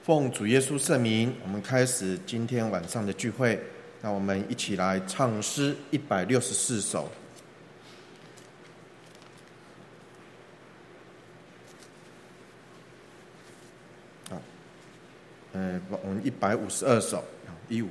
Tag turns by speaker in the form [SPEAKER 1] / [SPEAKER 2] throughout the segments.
[SPEAKER 1] 奉主耶稣圣名，我们开始今天晚上的聚会。那我们一起来唱诗164首。我们152首，152。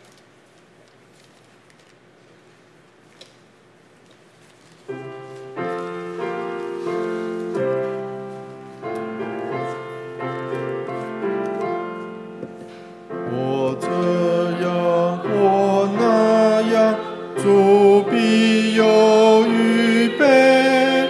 [SPEAKER 1] 我这样，我那样，主必有预备。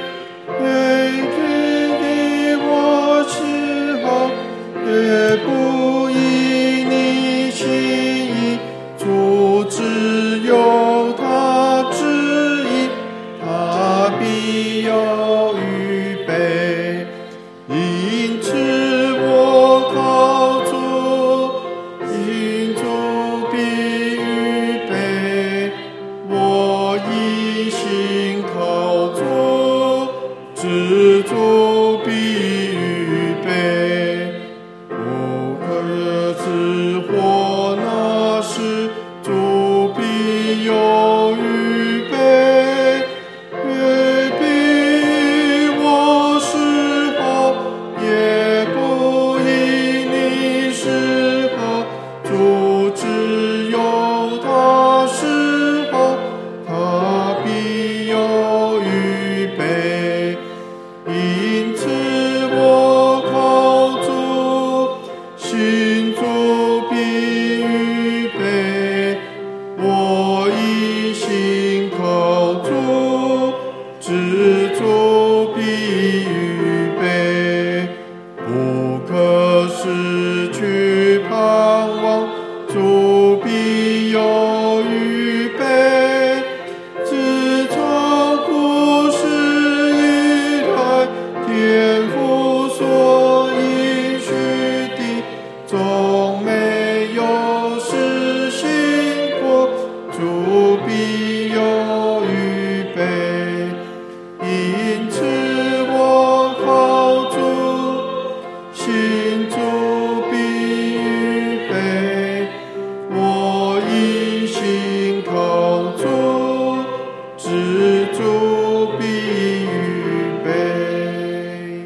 [SPEAKER 1] 给我时候，也不依你心意，主只有他旨意，他必有预备。因此我靠主，因主必预备。我一心靠主，知主必预备。不可知或那时，主必有预备。也必我时候，也不依你时候，主只有他时候，他必有预备。因此我靠主，信主必预备。我一心靠主，知主必预备。不可失去盼望，主必有预备。自从古时以来，天父所应许的，总没有实行过，主必有预备。因此我靠主，信主必预备。我一心靠主，知主必预备。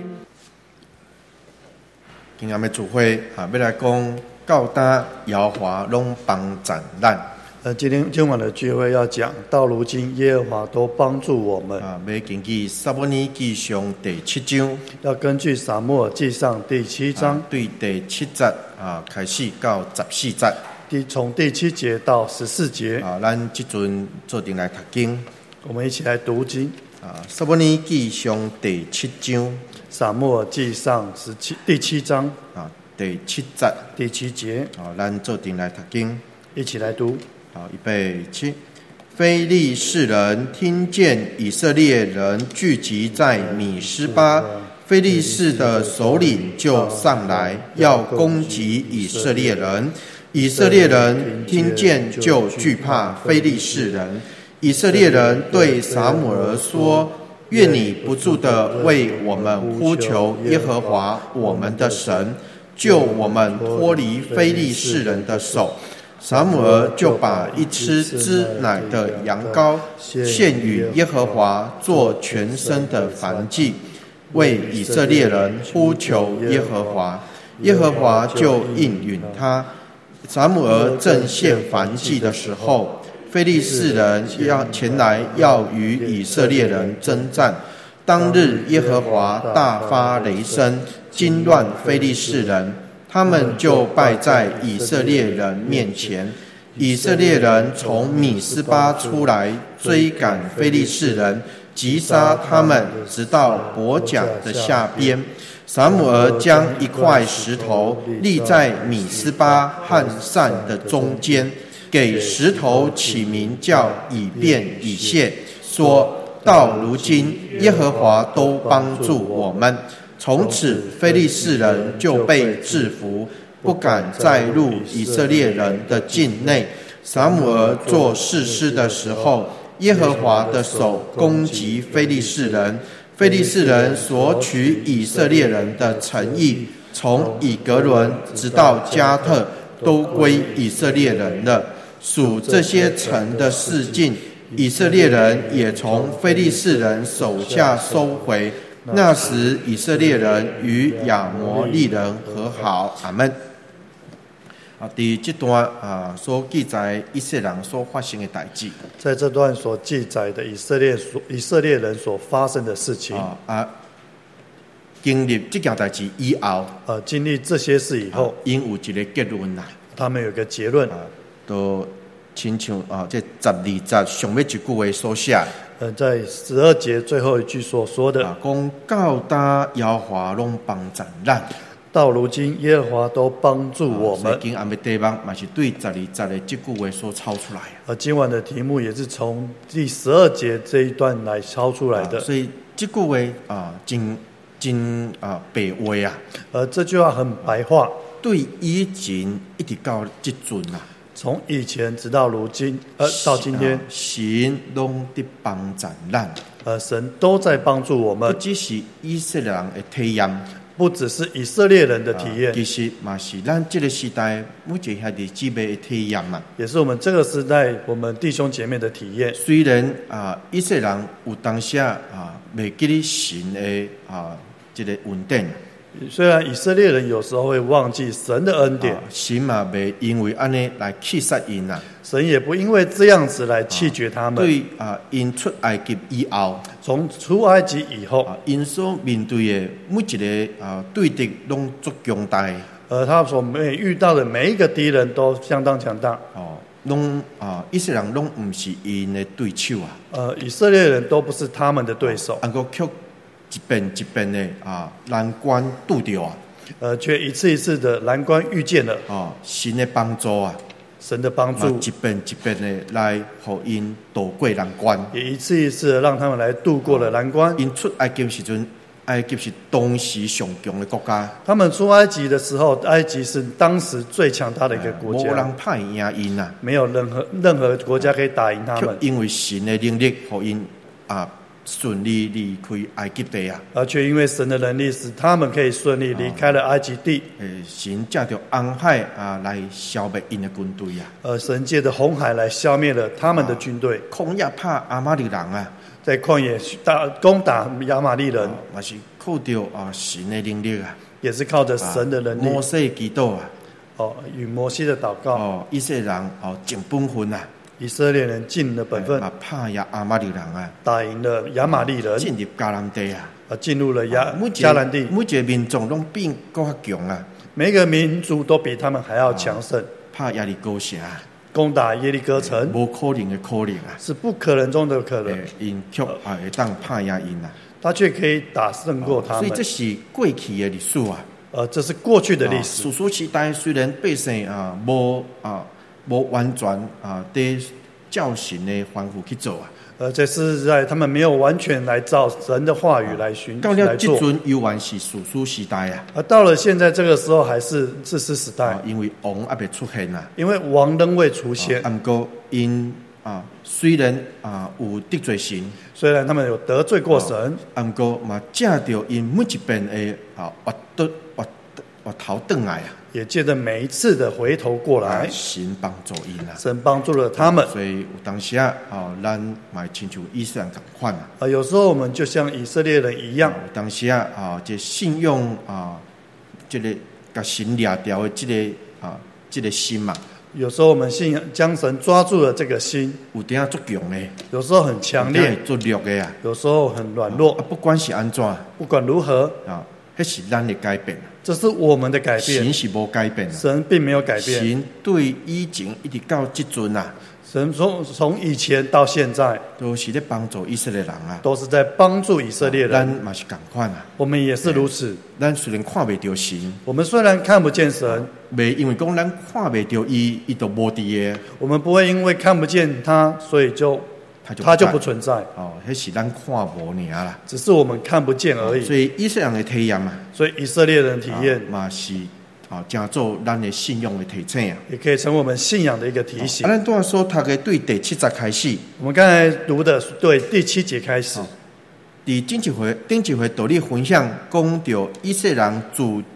[SPEAKER 1] 今天的主会要来讲教导耶和华拢帮助咱。
[SPEAKER 2] 今晚的聚会要讲，到如今耶和华都帮助我们。
[SPEAKER 1] 要根据撒母耳记上第7章，
[SPEAKER 2] 要根据撒母耳记上第7章，
[SPEAKER 1] 对第7节开始到14节，
[SPEAKER 2] 从第7节到14节。
[SPEAKER 1] 咱这阵做阵来读经。
[SPEAKER 2] 我们一起来读经。
[SPEAKER 1] 撒母耳记上第7章，
[SPEAKER 2] 撒母耳记上第7章
[SPEAKER 1] 第7节，
[SPEAKER 2] 第7节。
[SPEAKER 1] 咱做阵来读经，
[SPEAKER 2] 一起来读。
[SPEAKER 1] 预备起。非利士人听见以色列人聚集在米斯巴，非利士的首领就上来要攻击以色列人。以色列人听见就惧怕非利士人。以色列人对撒母耳说：愿你不住地为我们呼求耶和华我们的神，救我们脱离非利士人的手。撒母耳就把一只脂奶的羊羔献与耶和华做全身的燔祭，为以色列人呼求耶和华，耶和华就应允他。撒母耳正献燔祭的时候，非利士人要前来要与以色列人征战。当日耶和华大发雷声，惊乱非利士人，他们就败在以色列人面前。以色列人从米斯巴出来，追赶非利士人，击杀他们，直到伯甲的下边。撒母耳将一块石头立在米斯巴和善的中间，给石头起名叫以便以谢，说：到如今耶和华都帮助我们。从此非利士人就被制服，不敢再入以色列人的境内。撒母耳做士师的时候，耶和华的手攻击非利士人，非利士人索取以色列人的城邑， 从以格伦直到加特，都归以色列人了。属这些城的四境，以色列人也从非利士人手下收回。那时以色列人与亚摩利人和好。阿们。第这段所记载以色列人所发生的代志，
[SPEAKER 2] 在这段所记载的以色列人所发生的事情
[SPEAKER 1] 经历这件代志以后，
[SPEAKER 2] 经历这些事以后，
[SPEAKER 1] 因有一个结论啦。他
[SPEAKER 2] 们有个结论，
[SPEAKER 1] 都亲像这12节上尾一句话所写。
[SPEAKER 2] 在12节最后一句所说的，
[SPEAKER 1] 讲到大耶和华拢帮助咱。
[SPEAKER 2] 到如今，耶和华都帮助我们。
[SPEAKER 1] 今暗的题目嘛是对12节的这句话所抄出来。
[SPEAKER 2] 而今晚的题目也是从第12节这一段来抄出来的。
[SPEAKER 1] 所以这句话真白话啊。
[SPEAKER 2] 这句话很白话。
[SPEAKER 1] 对以前一直到这阵啊，
[SPEAKER 2] 从以前直到如今，到今天，
[SPEAKER 1] 神拢在帮助咱。
[SPEAKER 2] 神都在帮助我们。
[SPEAKER 1] 不只是以色列人的体验。
[SPEAKER 2] 不只是以色列人的体验，
[SPEAKER 1] 其实嘛是咱这个时代每一个兄弟姊妹的体验嘛，
[SPEAKER 2] 也是我们这个时代我们弟兄姐妹的体验。
[SPEAKER 1] 虽然以色列人有当下未记得神的这个恩典，
[SPEAKER 2] 虽然以色列人有时候会忘记神的恩典，
[SPEAKER 1] 神嘛未因为安尼来弃杀因啊。
[SPEAKER 2] 神也不因为这样子来弃绝他们。
[SPEAKER 1] 对因出埃及以后，
[SPEAKER 2] 从出埃及以后，
[SPEAKER 1] 因所面对的每一个对敌拢足强大。
[SPEAKER 2] 他所遇到的每一个敌人都相当强大。
[SPEAKER 1] 拢以色列人拢不是因的对手
[SPEAKER 2] 以色列人都不是他们的对手。
[SPEAKER 1] 却一遍一遍的难关拄到
[SPEAKER 2] 却一次一次的难关遇见了
[SPEAKER 1] 神的帮助
[SPEAKER 2] 神的帮助，
[SPEAKER 1] 一遍一遍的来互因渡过难关，
[SPEAKER 2] 也一次一次的让他们来度过了难关。
[SPEAKER 1] 因出埃及时阵，埃及是当时上强的国家。
[SPEAKER 2] 他们出埃及的时候，埃及是当时最强大的一个国家，
[SPEAKER 1] 没人打赢因啊，
[SPEAKER 2] 没有任何国家可以打赢他们。
[SPEAKER 1] 因为神的能力，互因顺利离开埃及地
[SPEAKER 2] 却因为神的能力，使他们可以顺利离开了埃及地。
[SPEAKER 1] 神借着红海来消灭因的军队
[SPEAKER 2] 神借着红海来消灭了他们的军队。
[SPEAKER 1] 旷野拍亚玛利人
[SPEAKER 2] 在旷野攻打亚玛利人，
[SPEAKER 1] 也是靠着神的能力
[SPEAKER 2] 也是靠着神的能力。
[SPEAKER 1] 摩西祈祷
[SPEAKER 2] 与摩西的祷告
[SPEAKER 1] 以色列人尽本分
[SPEAKER 2] 以色列人尽了本分，
[SPEAKER 1] 拍亚玛利人
[SPEAKER 2] 打赢了亚玛利人，
[SPEAKER 1] 进入迦南地
[SPEAKER 2] 进入了迦南地。
[SPEAKER 1] 每一个民众都比更强
[SPEAKER 2] 每一个民族都比他们还要强盛。
[SPEAKER 1] 拍耶利哥城，
[SPEAKER 2] 攻打耶利哥城，
[SPEAKER 1] 不可能的可能
[SPEAKER 2] 是不可能中的可能。
[SPEAKER 1] 因却会当拍赢因
[SPEAKER 2] 他却可以打胜过他们。
[SPEAKER 1] 所以这是过去的历史
[SPEAKER 2] 这是过去的历史。
[SPEAKER 1] 史书时代虽然百姓无完全对照神的吩咐去做
[SPEAKER 2] 这是在他们没有完全来照神的话语来做。
[SPEAKER 1] 到了这阵犹原是史书时代
[SPEAKER 2] 到了现在这个时候还是士师时代
[SPEAKER 1] 因为王还没出现
[SPEAKER 2] 因为王仍未出现
[SPEAKER 1] 不过因虽然有得罪神，
[SPEAKER 2] 虽然他们有得罪过神，
[SPEAKER 1] 不过嘛借着因每一遍的我头转来
[SPEAKER 2] 也借着每一次的回头过来，
[SPEAKER 1] 神帮助因
[SPEAKER 2] 神帮助了他们。
[SPEAKER 1] 所以有当时咱嘛亲像以色列人同款
[SPEAKER 2] 有时候我们就像以色列人一样，
[SPEAKER 1] 有当时这信用这个甲神抓掉的这个心嘛。
[SPEAKER 2] 有时候我们将神抓住了这个心，
[SPEAKER 1] 有点足强的，
[SPEAKER 2] 有时候很强烈，
[SPEAKER 1] 足弱的
[SPEAKER 2] 有时候很软弱。
[SPEAKER 1] 不管是安怎，
[SPEAKER 2] 不管如何
[SPEAKER 1] 那是咱的改变，
[SPEAKER 2] 这是我们的改变。
[SPEAKER 1] 神是无改变，
[SPEAKER 2] 神并没有改变。
[SPEAKER 1] 神对以前一直到这阵
[SPEAKER 2] 神从以前到现在
[SPEAKER 1] 都是在帮助以色列人
[SPEAKER 2] 都是在帮助以色列人。
[SPEAKER 1] 咱嘛是同款
[SPEAKER 2] 我们也是如此。
[SPEAKER 1] 咱虽然看不到神，
[SPEAKER 2] 我们虽然看不见神，
[SPEAKER 1] 没因为讲咱看不到伊就无伫的。
[SPEAKER 2] 我们不会因为看不见他，所以他就不存在。
[SPEAKER 1] 那是咱看无尔啦，
[SPEAKER 2] 只是我们看不见而已。
[SPEAKER 1] 所以以色列人的体验
[SPEAKER 2] 所以以色列人的体验
[SPEAKER 1] 嘛是真做咱的信用的提醒
[SPEAKER 2] 也可以成为我们信仰的一个提醒。
[SPEAKER 1] 咱刚才所读的对第7节开始，
[SPEAKER 2] 我们刚才读的对第7节开始。
[SPEAKER 1] 伫顶一回道理分享，讲到以色列人自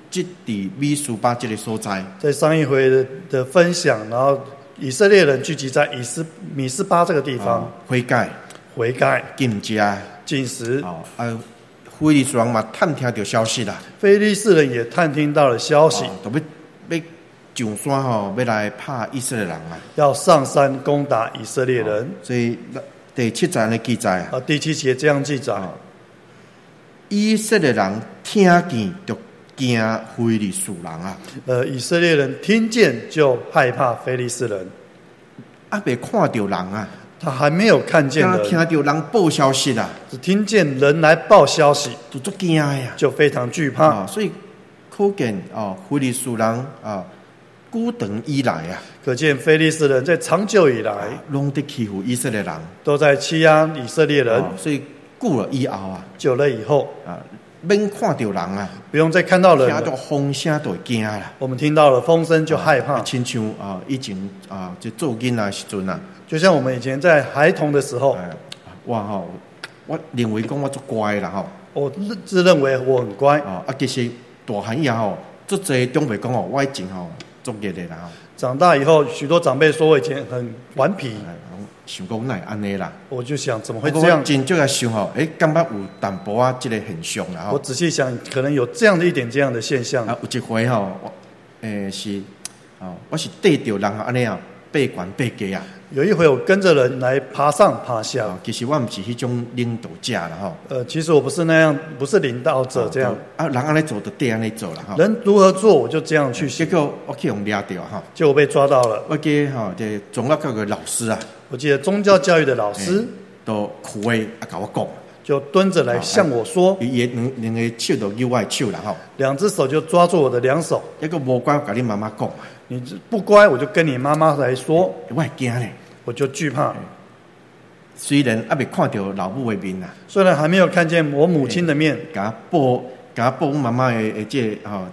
[SPEAKER 1] 即伫米斯巴这个所在。
[SPEAKER 2] 在上一回的分享，然后以色列人聚集在米斯巴这个地方，悔改、
[SPEAKER 1] 禁食、
[SPEAKER 2] 禁食。
[SPEAKER 1] 非利士人嘛探听到消息啦，
[SPEAKER 2] 非利士人也探听到了消息，
[SPEAKER 1] 都要上山要来拍以色列人啊，
[SPEAKER 2] 要上山攻打以色列人。
[SPEAKER 1] 所以第7章的记载
[SPEAKER 2] 第7节这样记载：
[SPEAKER 1] 以色列人听见就惊非利士人啊。
[SPEAKER 2] 以色列人听见就害怕非利士人，
[SPEAKER 1] 未看到人啊。
[SPEAKER 2] 他还没有看见人，
[SPEAKER 1] 听到人报消息啦，
[SPEAKER 2] 只听见人来报消息，
[SPEAKER 1] 就足惊呀，
[SPEAKER 2] 就非常惧怕。
[SPEAKER 1] 所以可见非利士人久长以来啊，
[SPEAKER 2] 可见非利士人在长久以来
[SPEAKER 1] 拢在欺负以色列人，
[SPEAKER 2] 都在欺压以色列人。
[SPEAKER 1] 所以久了以后啊，
[SPEAKER 2] 久了以后
[SPEAKER 1] 免看到人啊，
[SPEAKER 2] 不用再看到人，
[SPEAKER 1] 听到风声就会惊啦。
[SPEAKER 2] 我们听到了风声就害怕，
[SPEAKER 1] 亲像以前就做囡仔时阵啊，
[SPEAKER 2] 就像我们以前在孩童的时候，
[SPEAKER 1] 我认为讲我足乖啦吼，
[SPEAKER 2] 我自认为我很乖
[SPEAKER 1] 其实大汉以后，足侪长辈讲我以前足热的啦。长
[SPEAKER 2] 大以后，许多长辈说我以前很顽皮，
[SPEAKER 1] 想讲哪会安尼啦？
[SPEAKER 2] 我就想怎么会这样？
[SPEAKER 1] 真正来想感觉有淡薄这个现象啦。
[SPEAKER 2] 我仔细想，可能有这样的一点这样的现象。
[SPEAKER 1] 有一回是我是对着人安尼爬悬爬低啊。
[SPEAKER 2] 有一回我跟着人来爬上爬下，
[SPEAKER 1] 其实我不是迄种领导者啦
[SPEAKER 2] 其实我不是那样，不是领导者这样。
[SPEAKER 1] 人安尼做就对安尼做啦
[SPEAKER 2] 人如何做我就这样去行。
[SPEAKER 1] 结果我去用抓到
[SPEAKER 2] 结果被抓到了。
[SPEAKER 1] 我记这宗教教育老师啊，
[SPEAKER 2] 我记得宗教教育的老师
[SPEAKER 1] 都苦诶跟我讲，
[SPEAKER 2] 就蹲着来向我说，
[SPEAKER 1] 伊两个手都握我的手啦
[SPEAKER 2] 两只手就抓住我的两手。
[SPEAKER 1] 一个无乖，跟你妈妈讲，
[SPEAKER 2] 你不乖，我就跟你妈妈来说，
[SPEAKER 1] 我会惊咧，
[SPEAKER 2] 我就惧怕。
[SPEAKER 1] 虽然还没看到老母的面啊，
[SPEAKER 2] 虽然还没有看见我母亲的面，
[SPEAKER 1] 给他报妈妈的这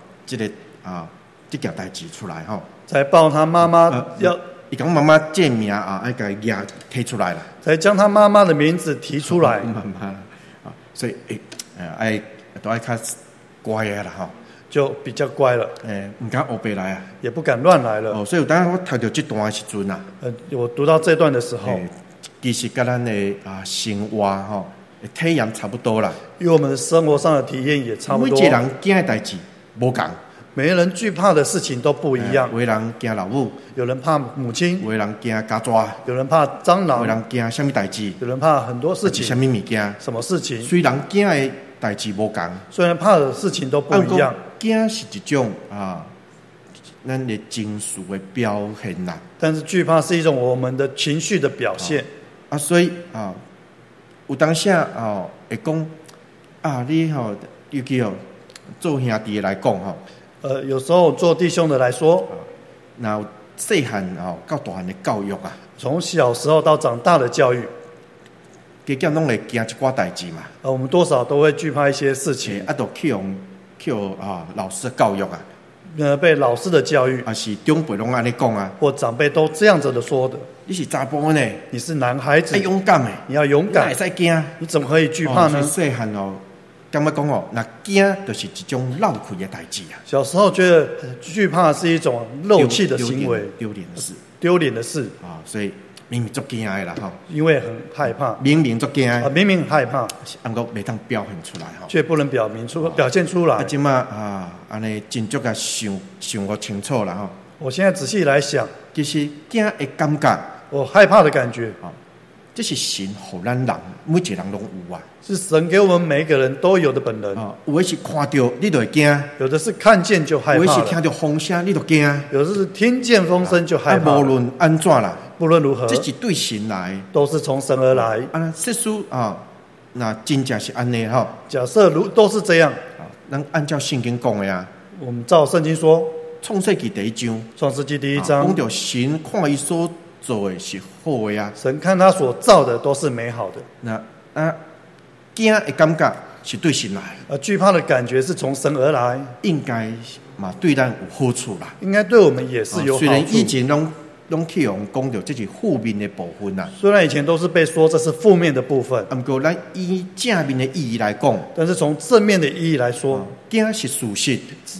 [SPEAKER 1] 件代志出来
[SPEAKER 2] 才报他妈妈要。
[SPEAKER 1] 伊讲妈妈这名要给他提出来了，
[SPEAKER 2] 才将他妈妈的名字提出来。
[SPEAKER 1] 妈妈所以都爱较乖的啦
[SPEAKER 2] 就比较乖了。
[SPEAKER 1] 唔敢黑白来啊，
[SPEAKER 2] 也不敢乱来了。
[SPEAKER 1] 所以当我读到这段的时阵啊，
[SPEAKER 2] 我读到这段的时候，
[SPEAKER 1] 其实跟咱的生活体验差不多啦，
[SPEAKER 2] 与我们生活上的体验也差不多。
[SPEAKER 1] 每一个人惊的代志无同。
[SPEAKER 2] 每个人惧怕的事情都不一样。
[SPEAKER 1] 有人惊老母，
[SPEAKER 2] 有人怕母亲，
[SPEAKER 1] 有人惊家抓，
[SPEAKER 2] 有人怕蟑螂，
[SPEAKER 1] 有人惊什么代志，
[SPEAKER 2] 有人怕很多事情。
[SPEAKER 1] 什么物件？
[SPEAKER 2] 什么事情？
[SPEAKER 1] 虽然惊的代志无同，
[SPEAKER 2] 虽然怕的事情都不一样。
[SPEAKER 1] 惊是一种咱的情绪的表现啦。
[SPEAKER 2] 但是惧怕是一种我们的情绪的表现。
[SPEAKER 1] 所以有当时会讲你尤其做兄弟的来讲
[SPEAKER 2] 有时候做弟兄的来说，
[SPEAKER 1] 那细汉到大汉的教育啊，
[SPEAKER 2] 从小时候到长大的教育，
[SPEAKER 1] 加减拢会惊一寡代志嘛。
[SPEAKER 2] 我们多少都会惧怕一些事情。
[SPEAKER 1] 都去老师的教育啊，
[SPEAKER 2] 被老师的教育，
[SPEAKER 1] 是长辈拢安尼讲啊，
[SPEAKER 2] 或长辈都这样子的说的。
[SPEAKER 1] 你是查甫呢，
[SPEAKER 2] 你是男孩子，
[SPEAKER 1] 勇敢的，
[SPEAKER 2] 你要勇敢，
[SPEAKER 1] 会使惊，
[SPEAKER 2] 你怎么可以惧怕呢？
[SPEAKER 1] 细汉感觉讲那惊就是一种漏气的代志啊。
[SPEAKER 2] 小时候觉得惧怕是一种漏气的行为，
[SPEAKER 1] 丢脸的事，
[SPEAKER 2] 丢脸的事
[SPEAKER 1] 所以明明足惊的啦
[SPEAKER 2] 因为很害怕，
[SPEAKER 1] 明明足惊
[SPEAKER 2] 明明很害怕，
[SPEAKER 1] 不过袂当表现出来
[SPEAKER 2] 却不能表现出来。
[SPEAKER 1] 即马安尼真足个想个清楚啦
[SPEAKER 2] 我现在仔细来想，
[SPEAKER 1] 其实惊的感觉，
[SPEAKER 2] 我害怕的感觉
[SPEAKER 1] 这是神给咱人每一个人拢有啊，
[SPEAKER 2] 是神给我们每一个人都有的本能
[SPEAKER 1] 有的是看到你就会惊，
[SPEAKER 2] 有的是看见就害怕，
[SPEAKER 1] 有的是听到风声你就惊，
[SPEAKER 2] 有的是听见风声就害怕。
[SPEAKER 1] 无论安怎啦，
[SPEAKER 2] 不论如何，
[SPEAKER 1] 这是对神来，
[SPEAKER 2] 都是从神而来。
[SPEAKER 1] 世事那真正是安尼
[SPEAKER 2] 假设都是这样，
[SPEAKER 1] 咱按照圣经讲的
[SPEAKER 2] 我们照圣经说，
[SPEAKER 1] 创世纪第1章，
[SPEAKER 2] 创世纪第1章
[SPEAKER 1] 讲到神看伊所做的是好的
[SPEAKER 2] 神看他所造的都是美好的。
[SPEAKER 1] 那惊的感觉是对神来，
[SPEAKER 2] 惧怕的感觉是从神而来，
[SPEAKER 1] 应该嘛对咱有好处啦，
[SPEAKER 2] 应该对我们也是有好处。
[SPEAKER 1] 虽然以前拢去用讲到这是负面的部分啦，
[SPEAKER 2] 虽然以前都是被说这是负面的部分，
[SPEAKER 1] 不过咱以正面的意义来讲，
[SPEAKER 2] 但是从正面的意义来说，
[SPEAKER 1] 惊是事实，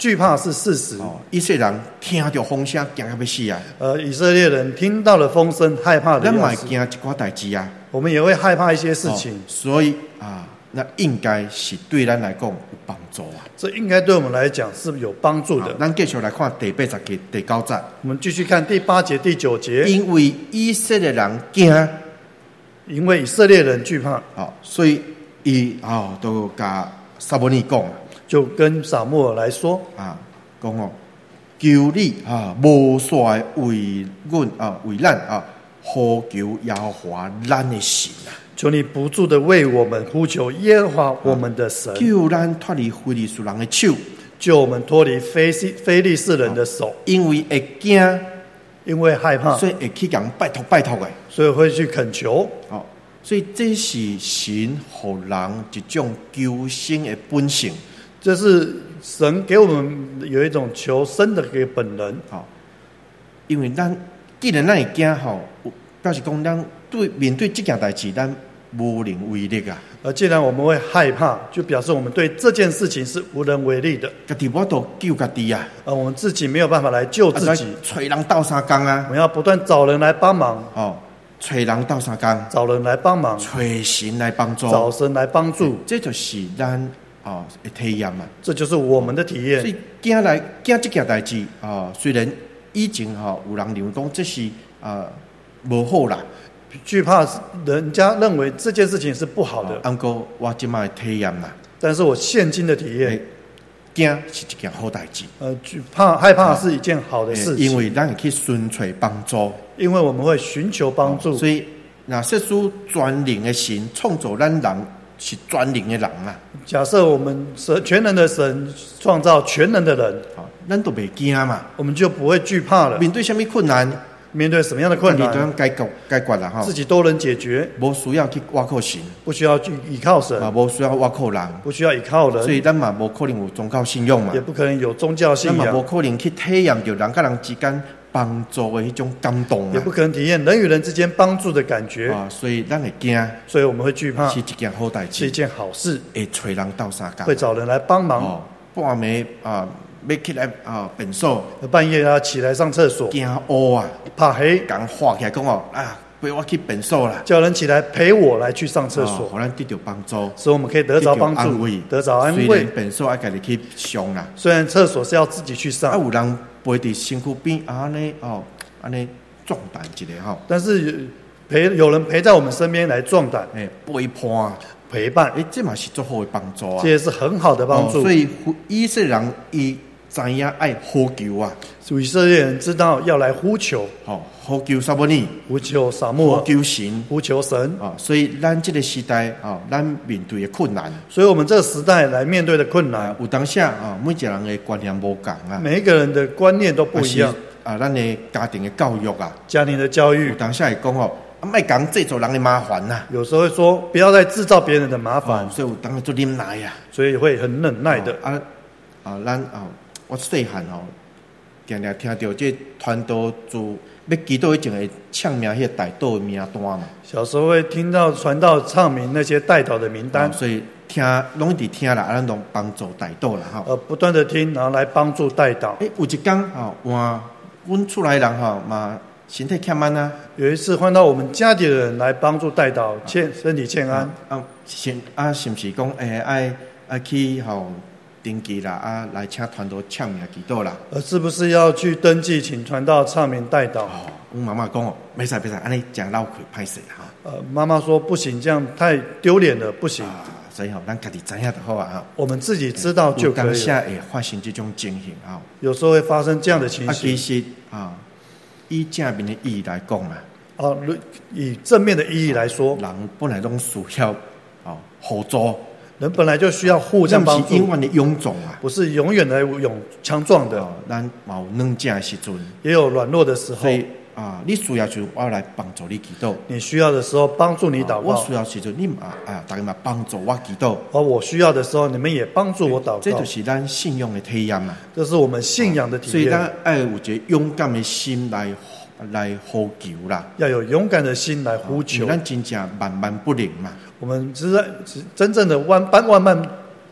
[SPEAKER 2] 惧怕是事实。
[SPEAKER 1] 以色列人听到风声，惊到要死啊！
[SPEAKER 2] 以色列人听到了风声，害怕的要死。
[SPEAKER 1] 咱嘛惊一寡代志啊，
[SPEAKER 2] 我们也会害怕一些事情。
[SPEAKER 1] 所以那应该是对咱来讲有帮助啊。
[SPEAKER 2] 这应该对我们来讲是有帮助的。
[SPEAKER 1] 咱继续来看第80节、第9节。我
[SPEAKER 2] 们继续看第8节、第9节。
[SPEAKER 1] 因为以色列人惊，
[SPEAKER 2] 因为以色列人惧怕，
[SPEAKER 1] 所以都甲撒母耳讲，
[SPEAKER 2] 就跟撒母耳来说
[SPEAKER 1] 讲求你无衰为阮为咱呼求耶和华咱的神啊！
[SPEAKER 2] 求你不住的为我们呼求耶和华我们的神，
[SPEAKER 1] 救咱脱离非利士人的手，
[SPEAKER 2] 救我们脱离非利士人的手。
[SPEAKER 1] 因为会惊，
[SPEAKER 2] 因为害怕，
[SPEAKER 1] 所以会去讲拜托的，
[SPEAKER 2] 所以会去恳求。
[SPEAKER 1] 所以这是神给人一种求生的本性，
[SPEAKER 2] 这是神给我们有一种求生的给本能。
[SPEAKER 1] 因为既然咱会惊表示讲咱面对这件代志，咱无能为力啊。
[SPEAKER 2] 既然我们会害怕，就表示我们对这件事情是无能为力的。
[SPEAKER 1] 家己无都救家己啊！
[SPEAKER 2] 我们自己没有办法来救自己，
[SPEAKER 1] 找人斗相共啊！
[SPEAKER 2] 我们要不断找人来帮忙。
[SPEAKER 1] 找人斗相共，
[SPEAKER 2] 找人来帮忙，
[SPEAKER 1] 找神来帮助，
[SPEAKER 2] 找神来帮助，
[SPEAKER 1] 这就是咱的体验嘛。
[SPEAKER 2] 这就是我们的体验。
[SPEAKER 1] 所以惊这件代志虽然以前有人认为讲这是无好啦，
[SPEAKER 2] 惧怕人家认为这件事情是不好的。
[SPEAKER 1] 不过我现在的体验啦，
[SPEAKER 2] 但是我现今的体验，
[SPEAKER 1] 惊是一件好代志。
[SPEAKER 2] 害怕是一件好的事情，
[SPEAKER 1] 因为咱会去寻找帮助，
[SPEAKER 2] 因为我们会寻求帮助。
[SPEAKER 1] 所以那设属全能的神创造咱人是全能的人啊。
[SPEAKER 2] 假设我们全能的神创造全能的人，
[SPEAKER 1] 咱都袂惊嘛，
[SPEAKER 2] 我们就不会惧怕了。
[SPEAKER 1] 面对什么困难？
[SPEAKER 2] 面对什么样的困难，
[SPEAKER 1] 都能解决啦，
[SPEAKER 2] 自己都能解决，
[SPEAKER 1] 无需要去倚靠神，
[SPEAKER 2] 不需要去倚靠神，
[SPEAKER 1] 无需要倚靠人，
[SPEAKER 2] 不需要倚靠人，
[SPEAKER 1] 所以咱嘛无可能有宗教信仰嘛，
[SPEAKER 2] 也不可能有宗教信仰，
[SPEAKER 1] 咱嘛无可能去体验到人跟人之间帮助的一种感动，
[SPEAKER 2] 也不可能体验人与人之间帮助的感觉
[SPEAKER 1] 所以咱会惊，
[SPEAKER 2] 所以我们会惧怕，
[SPEAKER 1] 是一件好代志，
[SPEAKER 2] 是一件好事，
[SPEAKER 1] 会找人斗相共，
[SPEAKER 2] 会找人来帮忙，
[SPEAKER 1] 半暝要起来便所，
[SPEAKER 2] 半夜要起来上厕所，
[SPEAKER 1] 惊黑啊，
[SPEAKER 2] 怕黑，
[SPEAKER 1] 讲话起来讲陪我去便所啦，
[SPEAKER 2] 叫人起来陪我来去上厕所，
[SPEAKER 1] 让咱得到帮助，
[SPEAKER 2] 所以我们可以得着帮助，得着安慰。
[SPEAKER 1] 虽然便所要自己去上啦，
[SPEAKER 2] 虽然厕所是要自己去上，
[SPEAKER 1] 有人陪伫身躯边安尼壮胆一下
[SPEAKER 2] 但是有人陪在我们身边来壮胆，陪伴，
[SPEAKER 1] 这嘛是最好的帮助啊！
[SPEAKER 2] 这也是很好的帮助。
[SPEAKER 1] 所以以色列人伊知影爱呼求啊，
[SPEAKER 2] 以色列人知道要来呼求，
[SPEAKER 1] 呼求撒母耳，
[SPEAKER 2] 呼求撒母耳，
[SPEAKER 1] 呼求神，
[SPEAKER 2] 呼求神
[SPEAKER 1] 所以咱这个时代咱面对的困难，
[SPEAKER 2] 所以我们这个时代来面对的困难，
[SPEAKER 1] 有当下每一个人的观念无同啊，
[SPEAKER 2] 每一个人的观念都不一样
[SPEAKER 1] 咱的家庭的教育啊，
[SPEAKER 2] 家庭的教育，
[SPEAKER 1] 有当下会讲莫讲制造人的麻烦呐，
[SPEAKER 2] 有时候会说不要再制造别人的麻烦，
[SPEAKER 1] 所以有当下做忍耐啊，
[SPEAKER 2] 所以会很忍耐的
[SPEAKER 1] 咱我细汉常常听到这传道主要祈祷以前会唱名，迄个代祷的名单嘛。
[SPEAKER 2] 小时候会听到传道唱名那些代祷的名单，
[SPEAKER 1] 所以拢一直听啦，咱拢帮助代祷啦
[SPEAKER 2] 不断的听，然后来帮助代祷。
[SPEAKER 1] 有一天阮厝内人嘛身体欠安啊。
[SPEAKER 2] 有一次换到我们家里的人来帮助代祷，身体欠安
[SPEAKER 1] 是不是讲爱去登记啦来请传道唱名祈祷啦？
[SPEAKER 2] 是不是要去登记，请传道唱名代祷？
[SPEAKER 1] 我妈妈讲没事，安尼讲老亏歹势
[SPEAKER 2] 妈妈说不行，这样太丢脸了，不行。
[SPEAKER 1] 所以咱家己知影就好啊。
[SPEAKER 2] 我们自己知道就可以了。
[SPEAKER 1] 当下会发生这种情形
[SPEAKER 2] 有时候会发生这样的情形。
[SPEAKER 1] 其实以正面的意义来讲
[SPEAKER 2] 以正面的意义来说，
[SPEAKER 1] 人本来拢需要互助，
[SPEAKER 2] 人本来就需要互相帮助，
[SPEAKER 1] 不是永远的臃肿
[SPEAKER 2] 不是永远的强壮的。
[SPEAKER 1] 咱有软弱的时阵，
[SPEAKER 2] 也有软弱的时候。
[SPEAKER 1] 所以你需要就我来帮助你祈祷。
[SPEAKER 2] 你需要的时候帮助你祷告。
[SPEAKER 1] 我需要时阵你大家嘛帮助我祈祷。
[SPEAKER 2] 我需要的时候你们也帮助我祷告。
[SPEAKER 1] 这就是咱信仰的体验嘛。
[SPEAKER 2] 这是我们信仰的体验。
[SPEAKER 1] 所以咱要有一个勇敢的心来呼求啦。
[SPEAKER 2] 要有勇敢的心来呼求。
[SPEAKER 1] 咱真正万万不能嘛。
[SPEAKER 2] 我们真正的万般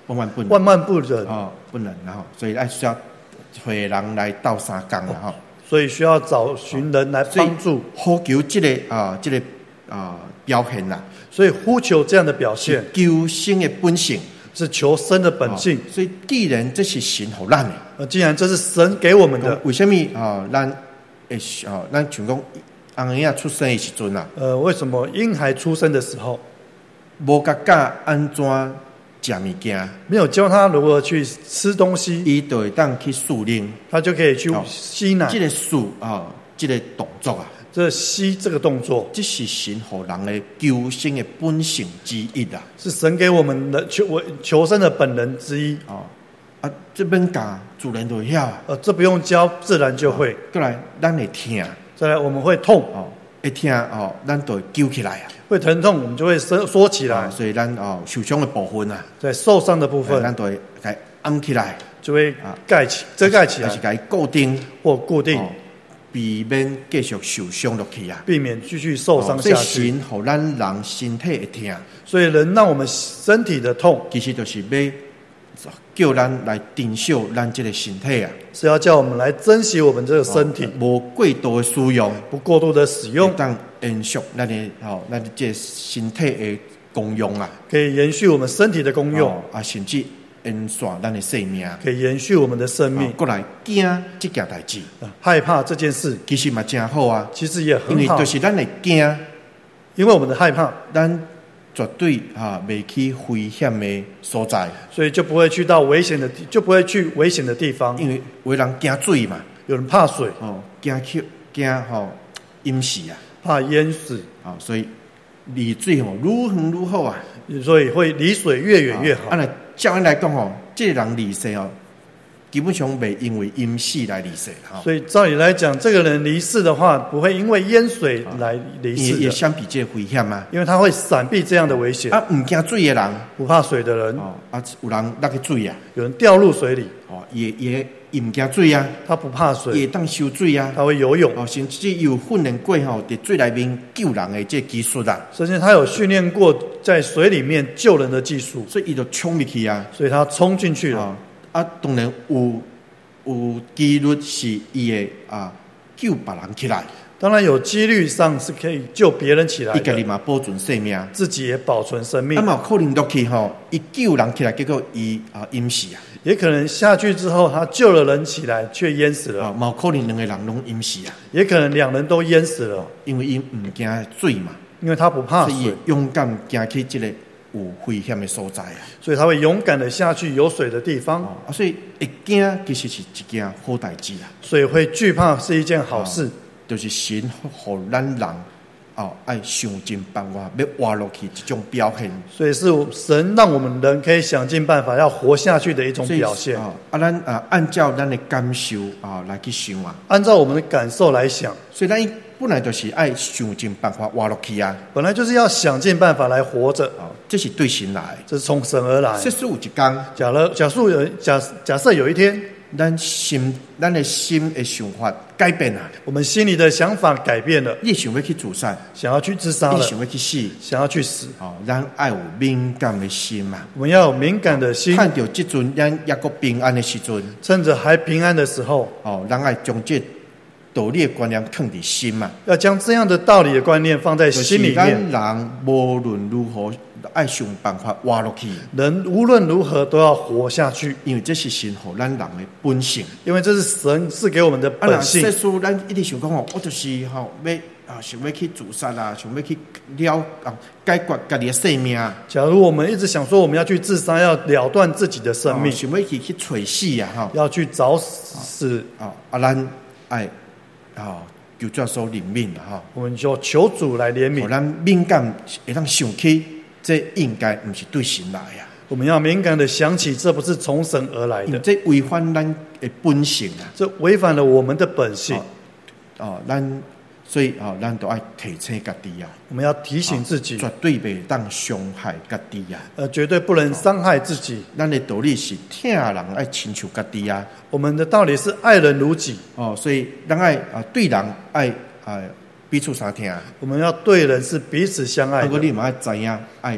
[SPEAKER 2] 万万不忍
[SPEAKER 1] 不能，然后所以需要找人来斗相共然后，
[SPEAKER 2] 所以需要找寻人来帮助，
[SPEAKER 1] 呼求这个表现啦。
[SPEAKER 2] 所以呼求这样的表现，
[SPEAKER 1] 求生的本性，
[SPEAKER 2] 是求生的本性。
[SPEAKER 1] 所以既然这是神给咱的，
[SPEAKER 2] 既然这是神给我们的，
[SPEAKER 1] 为什么咱像讲婴仔出生的时阵啊，
[SPEAKER 2] 为什么婴孩出生的时候，
[SPEAKER 1] 无教安怎吃物件，
[SPEAKER 2] 没有教他如何去吃东西，
[SPEAKER 1] 伊就会当去适应，
[SPEAKER 2] 他就可以去吸奶。
[SPEAKER 1] 这个这个动作啊，
[SPEAKER 2] 这吸这个动作，
[SPEAKER 1] 这是神给人的求生的本性之一啊，
[SPEAKER 2] 是神给我们的求生的本能之一。
[SPEAKER 1] 这边教自然就会晓啊，
[SPEAKER 2] 这不用教，自然就会。
[SPEAKER 1] 过来，咱会痛，
[SPEAKER 2] 再来我们会痛，
[SPEAKER 1] 会痛咱就会揪起来啊，
[SPEAKER 2] 会疼痛，我们就会缩起来。
[SPEAKER 1] 所以咱受伤的部分啊，
[SPEAKER 2] 在受伤的部分，
[SPEAKER 1] 咱就会给按起来，
[SPEAKER 2] 就会遮盖起来，
[SPEAKER 1] 还是给固定
[SPEAKER 2] 或固定，
[SPEAKER 1] 避免继续受伤落去啊，
[SPEAKER 2] 避免继续受伤下去。
[SPEAKER 1] 所以神让咱人身体会痛，
[SPEAKER 2] 所以人让我们身体的痛，
[SPEAKER 1] 其实就是要叫咱来珍惜咱这个身体啊，
[SPEAKER 2] 是要叫我们来珍惜我们这个身体，
[SPEAKER 1] 无过度的使用，
[SPEAKER 2] 不过度的使用，
[SPEAKER 1] 当延续咱这身体的功用啊，
[SPEAKER 2] 可以延续我们身体的功用
[SPEAKER 1] 甚至延续咱的生命，
[SPEAKER 2] 可以延续我们的生命。
[SPEAKER 1] 过来惊这件代志，
[SPEAKER 2] 害怕这件事，
[SPEAKER 1] 其实嘛真好啊，
[SPEAKER 2] 其实也很好，
[SPEAKER 1] 因为就是咱会惊，
[SPEAKER 2] 因为我们的害怕，
[SPEAKER 1] 咱绝对未去危险的所在，
[SPEAKER 2] 所以就不会去到危险的，就不会去危险的地方。
[SPEAKER 1] 因为有人惊水嘛，
[SPEAKER 2] 有人怕水，
[SPEAKER 1] 惊淹死啊，
[SPEAKER 2] 怕淹死
[SPEAKER 1] 所以离水愈远愈好啊，
[SPEAKER 2] 所以会离水越远越好。
[SPEAKER 1] 照咱来讲这个人离世基本上未因为淹死来离世
[SPEAKER 2] 所以照理来讲，这个人离世的话，不会因为淹水来离世的，
[SPEAKER 1] 也相比这个危险啊，
[SPEAKER 2] 因为他会闪避这样的危险。
[SPEAKER 1] 不惊水的人，
[SPEAKER 2] 不怕水的人，
[SPEAKER 1] 有人落去水啊，
[SPEAKER 2] 有人掉入水里，
[SPEAKER 1] 也不惊水啊，
[SPEAKER 2] 他不怕水，
[SPEAKER 1] 也当游水啊，
[SPEAKER 2] 他会游泳，
[SPEAKER 1] 甚至有训练过在水里面救人的这技术啊，
[SPEAKER 2] 首先他有训练过在水里面救人的技术，
[SPEAKER 1] 所以他就冲进去啊，
[SPEAKER 2] 所以他冲进去了。
[SPEAKER 1] 当然有几率是他救别人起来，
[SPEAKER 2] 当然有几率上是可以救别人起来的，
[SPEAKER 1] 他自己嘛保存生命，
[SPEAKER 2] 自己也保存生命。
[SPEAKER 1] 有可能落去他救人起来，结果他淹死啊，
[SPEAKER 2] 也可能下去之后他救了人起来却淹死了，
[SPEAKER 1] 有可能两个人都淹死啊，
[SPEAKER 2] 也可能两人都淹死了，
[SPEAKER 1] 因为他不惊水嘛，
[SPEAKER 2] 因为他不怕水，
[SPEAKER 1] 所以勇敢行去这个有危险的所在啊，
[SPEAKER 2] 所以他会勇敢的下去有水的地方，
[SPEAKER 1] 所以会惊其实是一件好代志啊，
[SPEAKER 2] 所以会惧怕是一件好事，
[SPEAKER 1] 就是神让咱人爱想尽办法要活落去这种表现，
[SPEAKER 2] 所以是神让我们人可以想尽办法要活下去的一种表现。
[SPEAKER 1] 咱按照咱的感受来去想啊，
[SPEAKER 2] 按照我们的感受来想，
[SPEAKER 1] 所以咱本来就是爱想尽办法活落去啊，
[SPEAKER 2] 本来就是要想尽办法来活着，
[SPEAKER 1] 这是对神来，
[SPEAKER 2] 这是从神而来。
[SPEAKER 1] 假使有一天，
[SPEAKER 2] 假设有一天，
[SPEAKER 1] 咱的心的想法改变了，
[SPEAKER 2] 我们心里的想法改变了，
[SPEAKER 1] 你想要去自杀，
[SPEAKER 2] 想要去自杀了，
[SPEAKER 1] 你想要去死，
[SPEAKER 2] 想要去死，
[SPEAKER 1] 咱爱有敏感的心嘛，
[SPEAKER 2] 我们要有敏感的心，
[SPEAKER 1] 看到这阵咱抑个平安的时阵，
[SPEAKER 2] 趁着还平安的时候，
[SPEAKER 1] 咱爱将这道理的观念放在心嘛，
[SPEAKER 2] 要将这样的道理的观念放在心里面。
[SPEAKER 1] 咱人无论如何爱想办法活落去，
[SPEAKER 2] 人无论如何都要活下去，
[SPEAKER 1] 因为这是神给咱人的本性，
[SPEAKER 2] 因为这是神赐给我们的本性。
[SPEAKER 1] 咱一直想讲我就是要想要去自杀啦，想要去解决家己的生命。
[SPEAKER 2] 假如我们一直想说我们要去自杀，要了断自己的生命，
[SPEAKER 1] 想要去找死啊，
[SPEAKER 2] 要去找死
[SPEAKER 1] 咱爱求主所怜悯啦，
[SPEAKER 2] 我们就求主来怜悯。
[SPEAKER 1] 咱敏感会当想起，这应该不是对神来啊。
[SPEAKER 2] 我们要敏感的想起，这不是从神而来的，
[SPEAKER 1] 这违反咱的本性啊，
[SPEAKER 2] 这违反了我们的本性。
[SPEAKER 1] 所以咱都要提醒家己啊，
[SPEAKER 2] 我们要提醒自己，
[SPEAKER 1] 绝对袂当伤害家己啊，
[SPEAKER 2] 绝对不能伤害自己。
[SPEAKER 1] 咱的道理是疼人爱亲像家己啊，
[SPEAKER 2] 我们的道理是爱人如己
[SPEAKER 1] 所以咱爱对人爱彼此相疼，
[SPEAKER 2] 我们要对人是彼此相爱的。
[SPEAKER 1] 不过你嘛要知影爱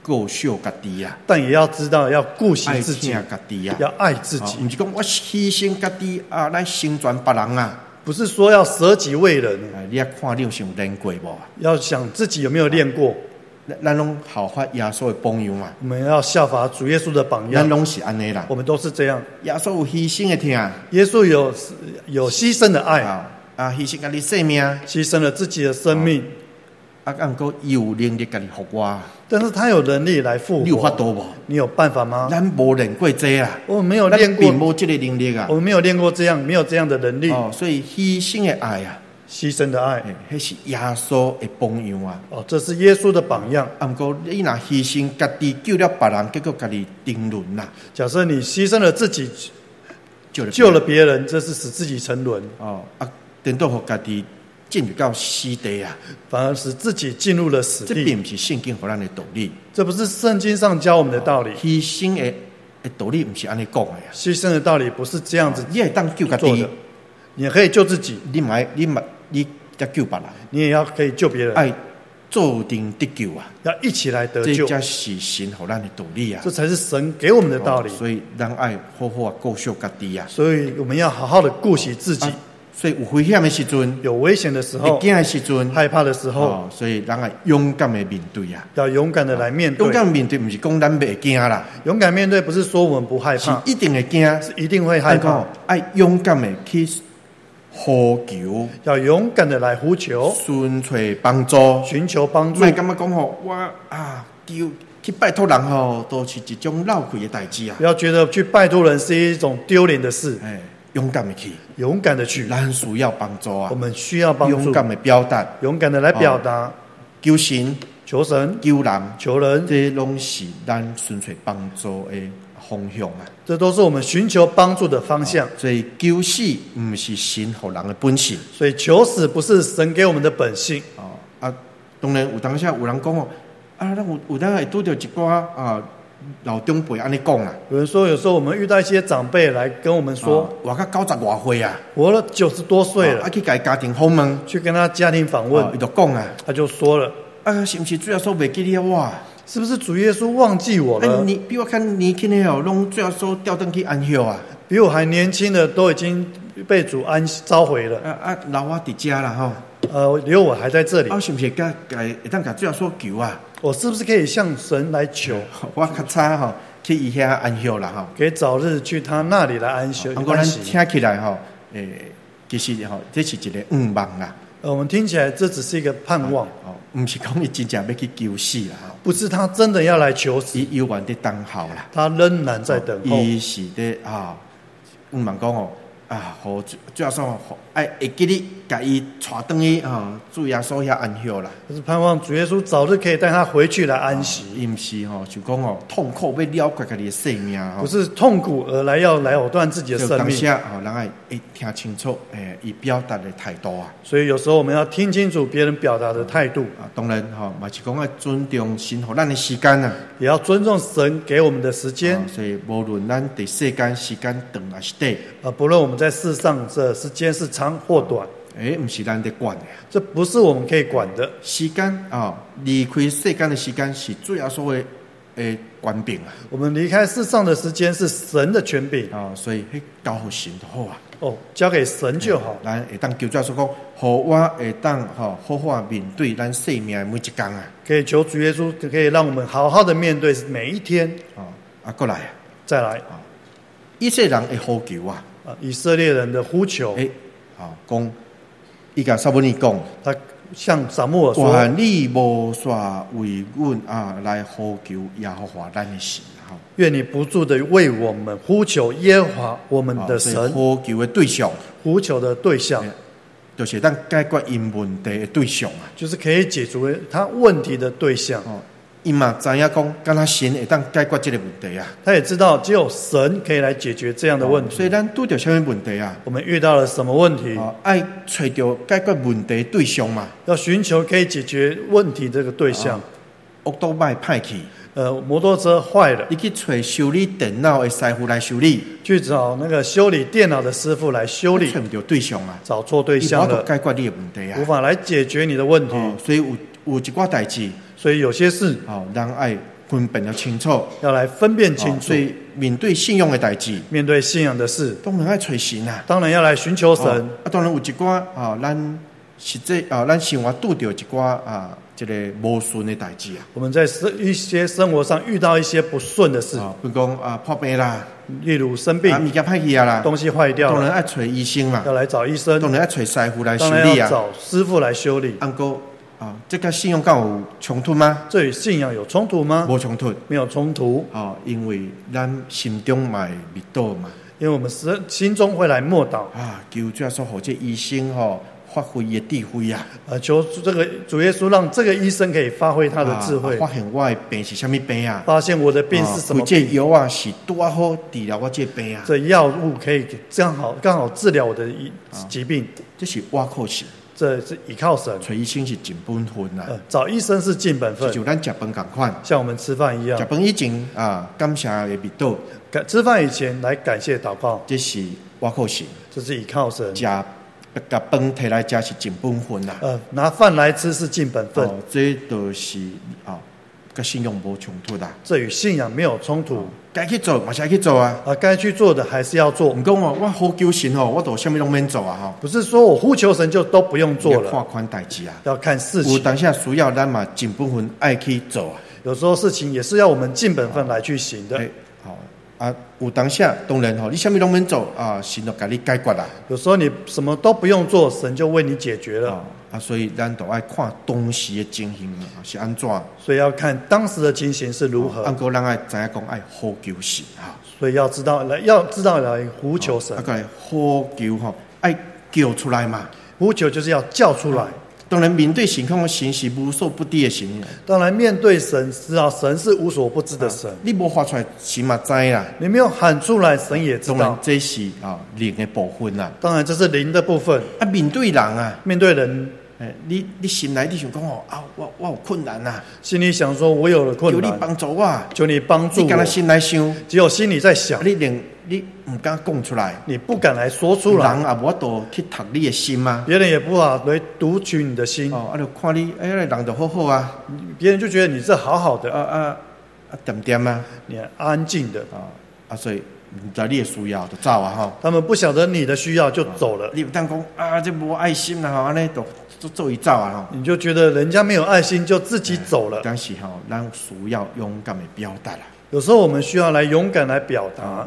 [SPEAKER 1] 顾惜家己啊，
[SPEAKER 2] 但也要知道要顾惜自己，
[SPEAKER 1] 爱家己啊，
[SPEAKER 2] 要爱自己，
[SPEAKER 1] 不是讲我牺牲家己啊来成全别人啊。
[SPEAKER 2] 不是说要舍己为人。
[SPEAKER 1] 你要看你有想练过无？
[SPEAKER 2] 要想自己有没有练过。
[SPEAKER 1] 咱拢效法耶稣的榜样啊！
[SPEAKER 2] 我们要效法主耶稣的榜样。
[SPEAKER 1] 咱拢是安尼啦，
[SPEAKER 2] 我们都是这样。
[SPEAKER 1] 耶稣有牺牲的疼，
[SPEAKER 2] 耶稣有牺牲的爱
[SPEAKER 1] 啊，牺牲家己生命，
[SPEAKER 2] 牺牲了自己的生命。
[SPEAKER 1] 不过有能力家己复活。
[SPEAKER 2] 但是他有能力来复活。
[SPEAKER 1] 你有法度无？
[SPEAKER 2] 你有办法吗？
[SPEAKER 1] 咱无练过这啊，
[SPEAKER 2] 我们没有练过，
[SPEAKER 1] 并无这个能力啊。
[SPEAKER 2] 我们没有练过这样，没有这样的能力。
[SPEAKER 1] 所以牺牲的爱啊，
[SPEAKER 2] 牺牲的爱，
[SPEAKER 1] 那是耶稣的榜样啊。
[SPEAKER 2] 这是耶稣的榜样。
[SPEAKER 1] 不过你若牺牲家己救了别人，结果家己沉沦啦。
[SPEAKER 2] 假设你牺牲了自己，救了别人，这是使自己沉沦。
[SPEAKER 1] 等到互家己进入到死地啊，
[SPEAKER 2] 反而使自己进入了死地。
[SPEAKER 1] 这并不是圣经给咱的道理，
[SPEAKER 2] 这不是圣经上教我们的道理。
[SPEAKER 1] 牺牲的道理不是安尼讲的呀。
[SPEAKER 2] 牺牲的道理不是这样子。
[SPEAKER 1] 你会当救家己，
[SPEAKER 2] 你也可以救自己。
[SPEAKER 1] 你要救别人，
[SPEAKER 2] 你也要可以救别人。
[SPEAKER 1] 爱做定得救啊，
[SPEAKER 2] 要一起来得救。
[SPEAKER 1] 这才是神给咱的道理啊。
[SPEAKER 2] 这才是神给我们的道理。
[SPEAKER 1] 所以咱爱好好顾惜家己啊。
[SPEAKER 2] 所以我们要好好的顾惜自己。
[SPEAKER 1] 所以有危险的时阵，
[SPEAKER 2] 有危险的时候，
[SPEAKER 1] 惊的时阵，
[SPEAKER 2] 害怕的时候，
[SPEAKER 1] 所以咱爱勇敢的面对啊。
[SPEAKER 2] 要勇敢的来面对。
[SPEAKER 1] 勇敢面对，不是讲咱袂惊啦。
[SPEAKER 2] 勇敢面对不是说我们不害怕，
[SPEAKER 1] 是一定会惊，
[SPEAKER 2] 是一定会害怕。
[SPEAKER 1] 爱勇敢的去呼求，
[SPEAKER 2] 要勇敢的来呼求，
[SPEAKER 1] 寻找帮助，
[SPEAKER 2] 寻求帮助。
[SPEAKER 1] 莫感觉讲我去拜托人都是一种闹亏的代志啊。
[SPEAKER 2] 不要觉得去拜托人是一种丢脸的事。
[SPEAKER 1] 勇敢的去，
[SPEAKER 2] 勇敢的去，
[SPEAKER 1] 咱需要帮助啊！
[SPEAKER 2] 我们需要帮助，
[SPEAKER 1] 勇敢的表达，
[SPEAKER 2] 勇敢的来表达，
[SPEAKER 1] 求神，
[SPEAKER 2] 求神，
[SPEAKER 1] 求人，
[SPEAKER 2] 求人，
[SPEAKER 1] 这拢是咱寻找帮助的方向啊！
[SPEAKER 2] 这都是我们寻求帮助的方向。
[SPEAKER 1] 所以求死不是神给人的本性，
[SPEAKER 2] 所以求死不是神给我们的本性。
[SPEAKER 1] 当然有当下有人讲咱有当会拄到一寡老长辈安尼讲啦，
[SPEAKER 2] 有人说，有时候我们遇到一些长辈来跟我们说，
[SPEAKER 1] 活到90多岁啊，
[SPEAKER 2] 活了90多岁了，
[SPEAKER 1] 去给家庭访问，
[SPEAKER 2] 去跟他家庭访问，
[SPEAKER 1] 他就讲啊，
[SPEAKER 2] 他就说了，
[SPEAKER 1] 是不是主要说袂记你我？
[SPEAKER 2] 是不是主耶稣忘记我了？
[SPEAKER 1] 你比我看年轻的拢主要说调登去安息啊，
[SPEAKER 2] 比我还年轻的都已经被主召回了。
[SPEAKER 1] 留我伫家啦
[SPEAKER 2] 留我还在这里。
[SPEAKER 1] 是不是会当甲主要说求啊？
[SPEAKER 2] 我是不是可以向神来求？
[SPEAKER 1] 我较差去伊遐安息啦
[SPEAKER 2] 可以早日去他那里来安息。
[SPEAKER 1] 不过咱听起来其实这是一个愿望啦。
[SPEAKER 2] 我们听起来这只是一个盼望，
[SPEAKER 1] 不是讲伊真正要去求死啦，
[SPEAKER 2] 不是他真的要来求死，
[SPEAKER 1] 伊犹原在等候啦，
[SPEAKER 2] 他仍然在等候。
[SPEAKER 1] 伊是在愿望讲好主要说会记你把伊带回去主耶稣遐安息啦。
[SPEAKER 2] 就是盼望主耶稣早日可以带他回去来安息。
[SPEAKER 1] 伊不是就讲痛苦要了结家己的生命
[SPEAKER 2] 不是痛苦而来要来藕断自己的生命。
[SPEAKER 1] 当下人爱听清楚伊表达的态度啊。
[SPEAKER 2] 所以有时候我们要听清楚别人表达的态度
[SPEAKER 1] 当然嘛是讲要尊重神给咱的时间啊，
[SPEAKER 2] 也要尊重神给我们的时间。
[SPEAKER 1] 所以无论咱在世间时间长还是短，
[SPEAKER 2] 不论我们在世上这时间是长或短，
[SPEAKER 1] 不是咱在管的，
[SPEAKER 2] 这不是我们可以管的。
[SPEAKER 1] 时间离开世间的时间是主要所谓的权柄啊。我们离开世上的时间是神的权柄所以交给神就好啊。交给神就好。咱会当求主说讲，互我会当好好面对咱生命的每一天啊。
[SPEAKER 2] 可以求主耶稣，可以让我们好好的面对每一天
[SPEAKER 1] 过来
[SPEAKER 2] 再来
[SPEAKER 1] 以色列人的呼求啊。
[SPEAKER 2] 以色列人的呼求
[SPEAKER 1] 讲伊甲撒母耳讲，
[SPEAKER 2] 他向撒母耳说：“
[SPEAKER 1] 愿你无煞为阮来呼求耶和华咱的神。”
[SPEAKER 2] 愿你不住的为我们呼求耶和华我们的神。
[SPEAKER 1] 呼求的对象，
[SPEAKER 2] 呼求的对象，
[SPEAKER 1] 就是咱解决因问题的对象啊，
[SPEAKER 2] 就是可以解除他问题的对象。
[SPEAKER 1] 伊嘛知影讲，敢若神会当解决这个问题啊。
[SPEAKER 2] 他也知道只有神可以来解决这样的问题。
[SPEAKER 1] 所以咱遇到什么问题啊？
[SPEAKER 2] 我们遇到了什么问题？
[SPEAKER 1] 爱找到解决问题的对象嘛。
[SPEAKER 2] 要寻求可以解决问题这个对象。
[SPEAKER 1] 恶多歹歹去。
[SPEAKER 2] 摩托车坏了，
[SPEAKER 1] 你去找修理电脑的师傅来修理，
[SPEAKER 2] 去找那个修理电脑的师傅来修理，
[SPEAKER 1] 找不到对象啊，
[SPEAKER 2] 找错对象了，
[SPEAKER 1] 解决你的问题啊，
[SPEAKER 2] 无法来解决你的问题。
[SPEAKER 1] 所以有一寡代志，
[SPEAKER 2] 所以有些事
[SPEAKER 1] 咱爱分辨得清楚，
[SPEAKER 2] 要来分辨清楚。
[SPEAKER 1] 所以面对信用的代志，
[SPEAKER 2] 面对信仰的事，
[SPEAKER 1] 当然要找神啊，
[SPEAKER 2] 当然要来寻求神。
[SPEAKER 1] 当然有一寡咱实际咱生活拄到一寡这个无顺的代志啊。
[SPEAKER 2] 我们在一些生活上遇到一些不顺的事，
[SPEAKER 1] 比如讲破病啦，
[SPEAKER 2] 例如生病，
[SPEAKER 1] 物件歹去啊啦，
[SPEAKER 2] 东西坏掉了，
[SPEAKER 1] 当然要找医生嘛，
[SPEAKER 2] 要来找医生，
[SPEAKER 1] 当然要找师傅来修
[SPEAKER 2] 当然
[SPEAKER 1] 理啊，
[SPEAKER 2] 要找师傅来修理。
[SPEAKER 1] 这跟信用敢有冲突吗？
[SPEAKER 2] 这与信仰有冲突吗？
[SPEAKER 1] 无冲突，
[SPEAKER 2] 没有冲突。
[SPEAKER 1] 因为咱心中嘛会密祷嘛，
[SPEAKER 2] 因为我们心中会来默祷
[SPEAKER 1] 求主耶稣让这医生发挥伊的智慧啊！
[SPEAKER 2] 求这个主耶稣让这个医生可以发挥他的智慧，
[SPEAKER 1] 发现我的病是什么病啊？
[SPEAKER 2] 发现我的病是什么病？
[SPEAKER 1] 这药啊是多好治疗我这病啊！
[SPEAKER 2] 这药物可以刚好治疗我的疾病，
[SPEAKER 1] 这是我靠神。
[SPEAKER 2] 这是依靠神，
[SPEAKER 1] 找医生是尽本分啦。
[SPEAKER 2] 找医生是尽本分，
[SPEAKER 1] 就咱吃饭同款，
[SPEAKER 2] 像我们吃饭一样。
[SPEAKER 1] 吃饭以前感谢的密祷，
[SPEAKER 2] 吃饭以前来感谢祷告，
[SPEAKER 1] 这是我靠神，
[SPEAKER 2] 这是依靠神。
[SPEAKER 1] 把饭摕来吃是尽本分啦。
[SPEAKER 2] 拿饭来吃是尽本分，
[SPEAKER 1] 这就是跟信用无冲突啦。
[SPEAKER 2] 这与信仰没有冲突。
[SPEAKER 1] 该去做嘛是要去做啊！
[SPEAKER 2] 该去做的还是要做。
[SPEAKER 1] 唔讲我呼求神我都什么拢免做啊！
[SPEAKER 2] 不是说我呼求神就都不用做了。
[SPEAKER 1] 看款代志啊，
[SPEAKER 2] 要看事情。
[SPEAKER 1] 有当下需要咱嘛尽本分爱去做啊。
[SPEAKER 2] 有时候事情也是要我们尽本分来去行的。
[SPEAKER 1] 有当下当然你什么拢免做神就给你解决啦。
[SPEAKER 2] 有时候你什么都不用做，神就为你解决了。
[SPEAKER 1] 所以咱都爱看当时的情形是安怎，
[SPEAKER 2] 所以要看当时的情形是如何。
[SPEAKER 1] 咱爱知影讲爱呼求神
[SPEAKER 2] 所以要知道来呼求神。
[SPEAKER 1] 来呼求爱叫出来嘛，
[SPEAKER 2] 呼求就是要叫出来。
[SPEAKER 1] 当然面对情况的神是无所不知的神。
[SPEAKER 2] 当然面对神，知道神是无所不知的神。
[SPEAKER 1] 你无发出来，神嘛知啦。
[SPEAKER 2] 你没有喊出来，神也知道。
[SPEAKER 1] 当然这是灵的部分啦。
[SPEAKER 2] 当然这是灵的部分。
[SPEAKER 1] 面对人
[SPEAKER 2] 面对人，
[SPEAKER 1] 你心内你想讲我有困难啊，
[SPEAKER 2] 心里想说我有了困难，
[SPEAKER 1] 求你帮助我，
[SPEAKER 2] 求你帮助我。
[SPEAKER 1] 你敢若心内想，
[SPEAKER 2] 只有心里在想，
[SPEAKER 1] 你唔敢讲出来，
[SPEAKER 2] 你不敢来说出来。
[SPEAKER 1] 人也无多去读你的心吗？
[SPEAKER 2] 别人也不好来读取你的心。
[SPEAKER 1] 就看你人就好好啊，
[SPEAKER 2] 别人就觉得你是好好的
[SPEAKER 1] 点点啊，
[SPEAKER 2] 你安静的
[SPEAKER 1] 所以唔知你的需要就走啊
[SPEAKER 2] 他们不晓得你的需要就走了。
[SPEAKER 1] 你当讲这无爱心啦安尼就做伊走啊
[SPEAKER 2] 你就觉得人家没有爱心就自己走了。
[SPEAKER 1] 但是咱需要勇敢的表达啦。
[SPEAKER 2] 有时候我们需要来勇敢来表达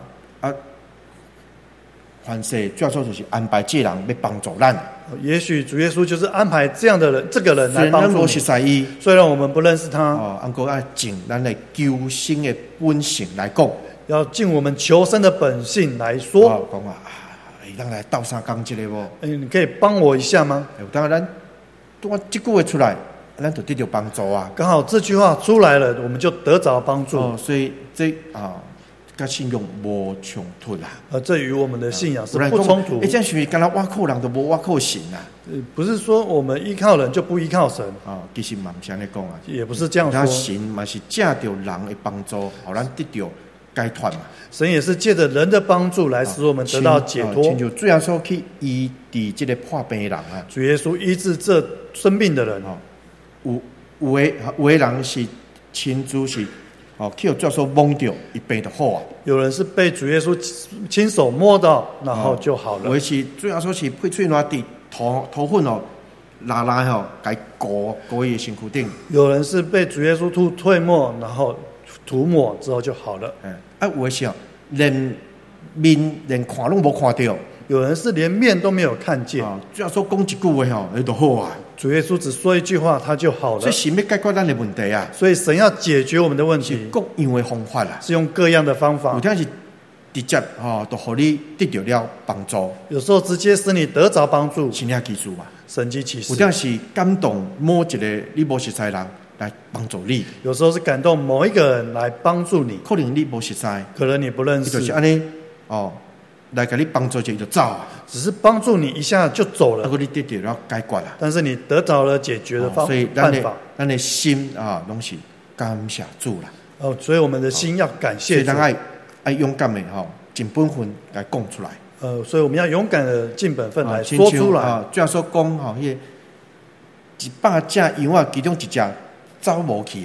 [SPEAKER 1] 凡事主要就是安排这人要帮助咱。
[SPEAKER 2] 也许主耶稣就是安排这样的人，这个人来帮助你。虽然我们不认识他，
[SPEAKER 1] 要尽咱的求生的本性来讲，
[SPEAKER 2] 要尽我们求生的本性来说。
[SPEAKER 1] 讲咱来斗相共一个无？
[SPEAKER 2] 你可以帮我一下吗？
[SPEAKER 1] 当然，我这句话出来，咱就得到帮助啊。
[SPEAKER 2] 刚好这句话出来了，我们就得着帮助。
[SPEAKER 1] 所以这跟信用无冲突啦。
[SPEAKER 2] 这与我们的信仰是不冲突。
[SPEAKER 1] 这样是干那挖靠人都无挖靠神啊？
[SPEAKER 2] 不是说我们依靠人就不依靠神
[SPEAKER 1] 其实嘛不是安尼讲啊，
[SPEAKER 2] 也不是这样说。
[SPEAKER 1] 神嘛是借着人的帮助，让咱得到解脱嘛。
[SPEAKER 2] 神也是借着人的帮助来使我们得到解脱。
[SPEAKER 1] 亲像主耶稣去医治这个破病的人啊，
[SPEAKER 2] 主耶稣医治这生病的人
[SPEAKER 1] 有的人是亲自是去主耶稣摸到一病就好啊。
[SPEAKER 2] 有人是被主耶稣亲手摸到，然后就好了。
[SPEAKER 1] 有的是主耶稣是配喙烂滴涂粉拉给裹伊身躯顶。有
[SPEAKER 2] 人是被主耶稣吐唾沫，然后涂抹之后就好了。
[SPEAKER 1] 有的是连面连看拢无看到。
[SPEAKER 2] 有人是连面都没有看见。
[SPEAKER 1] 主耶稣讲一句话就好啊。
[SPEAKER 2] 主耶稣只说一句话，他就好了。
[SPEAKER 1] 所以神要解决咱的问题啊。
[SPEAKER 2] 所以神要解决我们的问题，
[SPEAKER 1] 是各样的方法啦，
[SPEAKER 2] 是用各样的方法。
[SPEAKER 1] 有点是直接都让你得到了帮助。
[SPEAKER 2] 有时候直接使你得着帮助，
[SPEAKER 1] 神迹奇事嘛，
[SPEAKER 2] 神迹奇事。
[SPEAKER 1] 有点是感动某一个你无识在人来帮助你。
[SPEAKER 2] 有时候是感动某一个人来帮助你，
[SPEAKER 1] 可能你无识在，
[SPEAKER 2] 可能你不认识，
[SPEAKER 1] 就是安尼来给你帮助就走啊，
[SPEAKER 2] 只是帮助你一下就走了，
[SPEAKER 1] 你得到了解决了，
[SPEAKER 2] 但是你得到了解决的办法。
[SPEAKER 1] 所以咱的心拢是感谢主啦。
[SPEAKER 2] 所以我们的心要感谢主。
[SPEAKER 1] 所以咱爱勇敢的尽本分来讲出来。
[SPEAKER 2] 所以我们要勇敢的尽本分来说出来。
[SPEAKER 1] 主要说讲100只羊其中一只走无去啊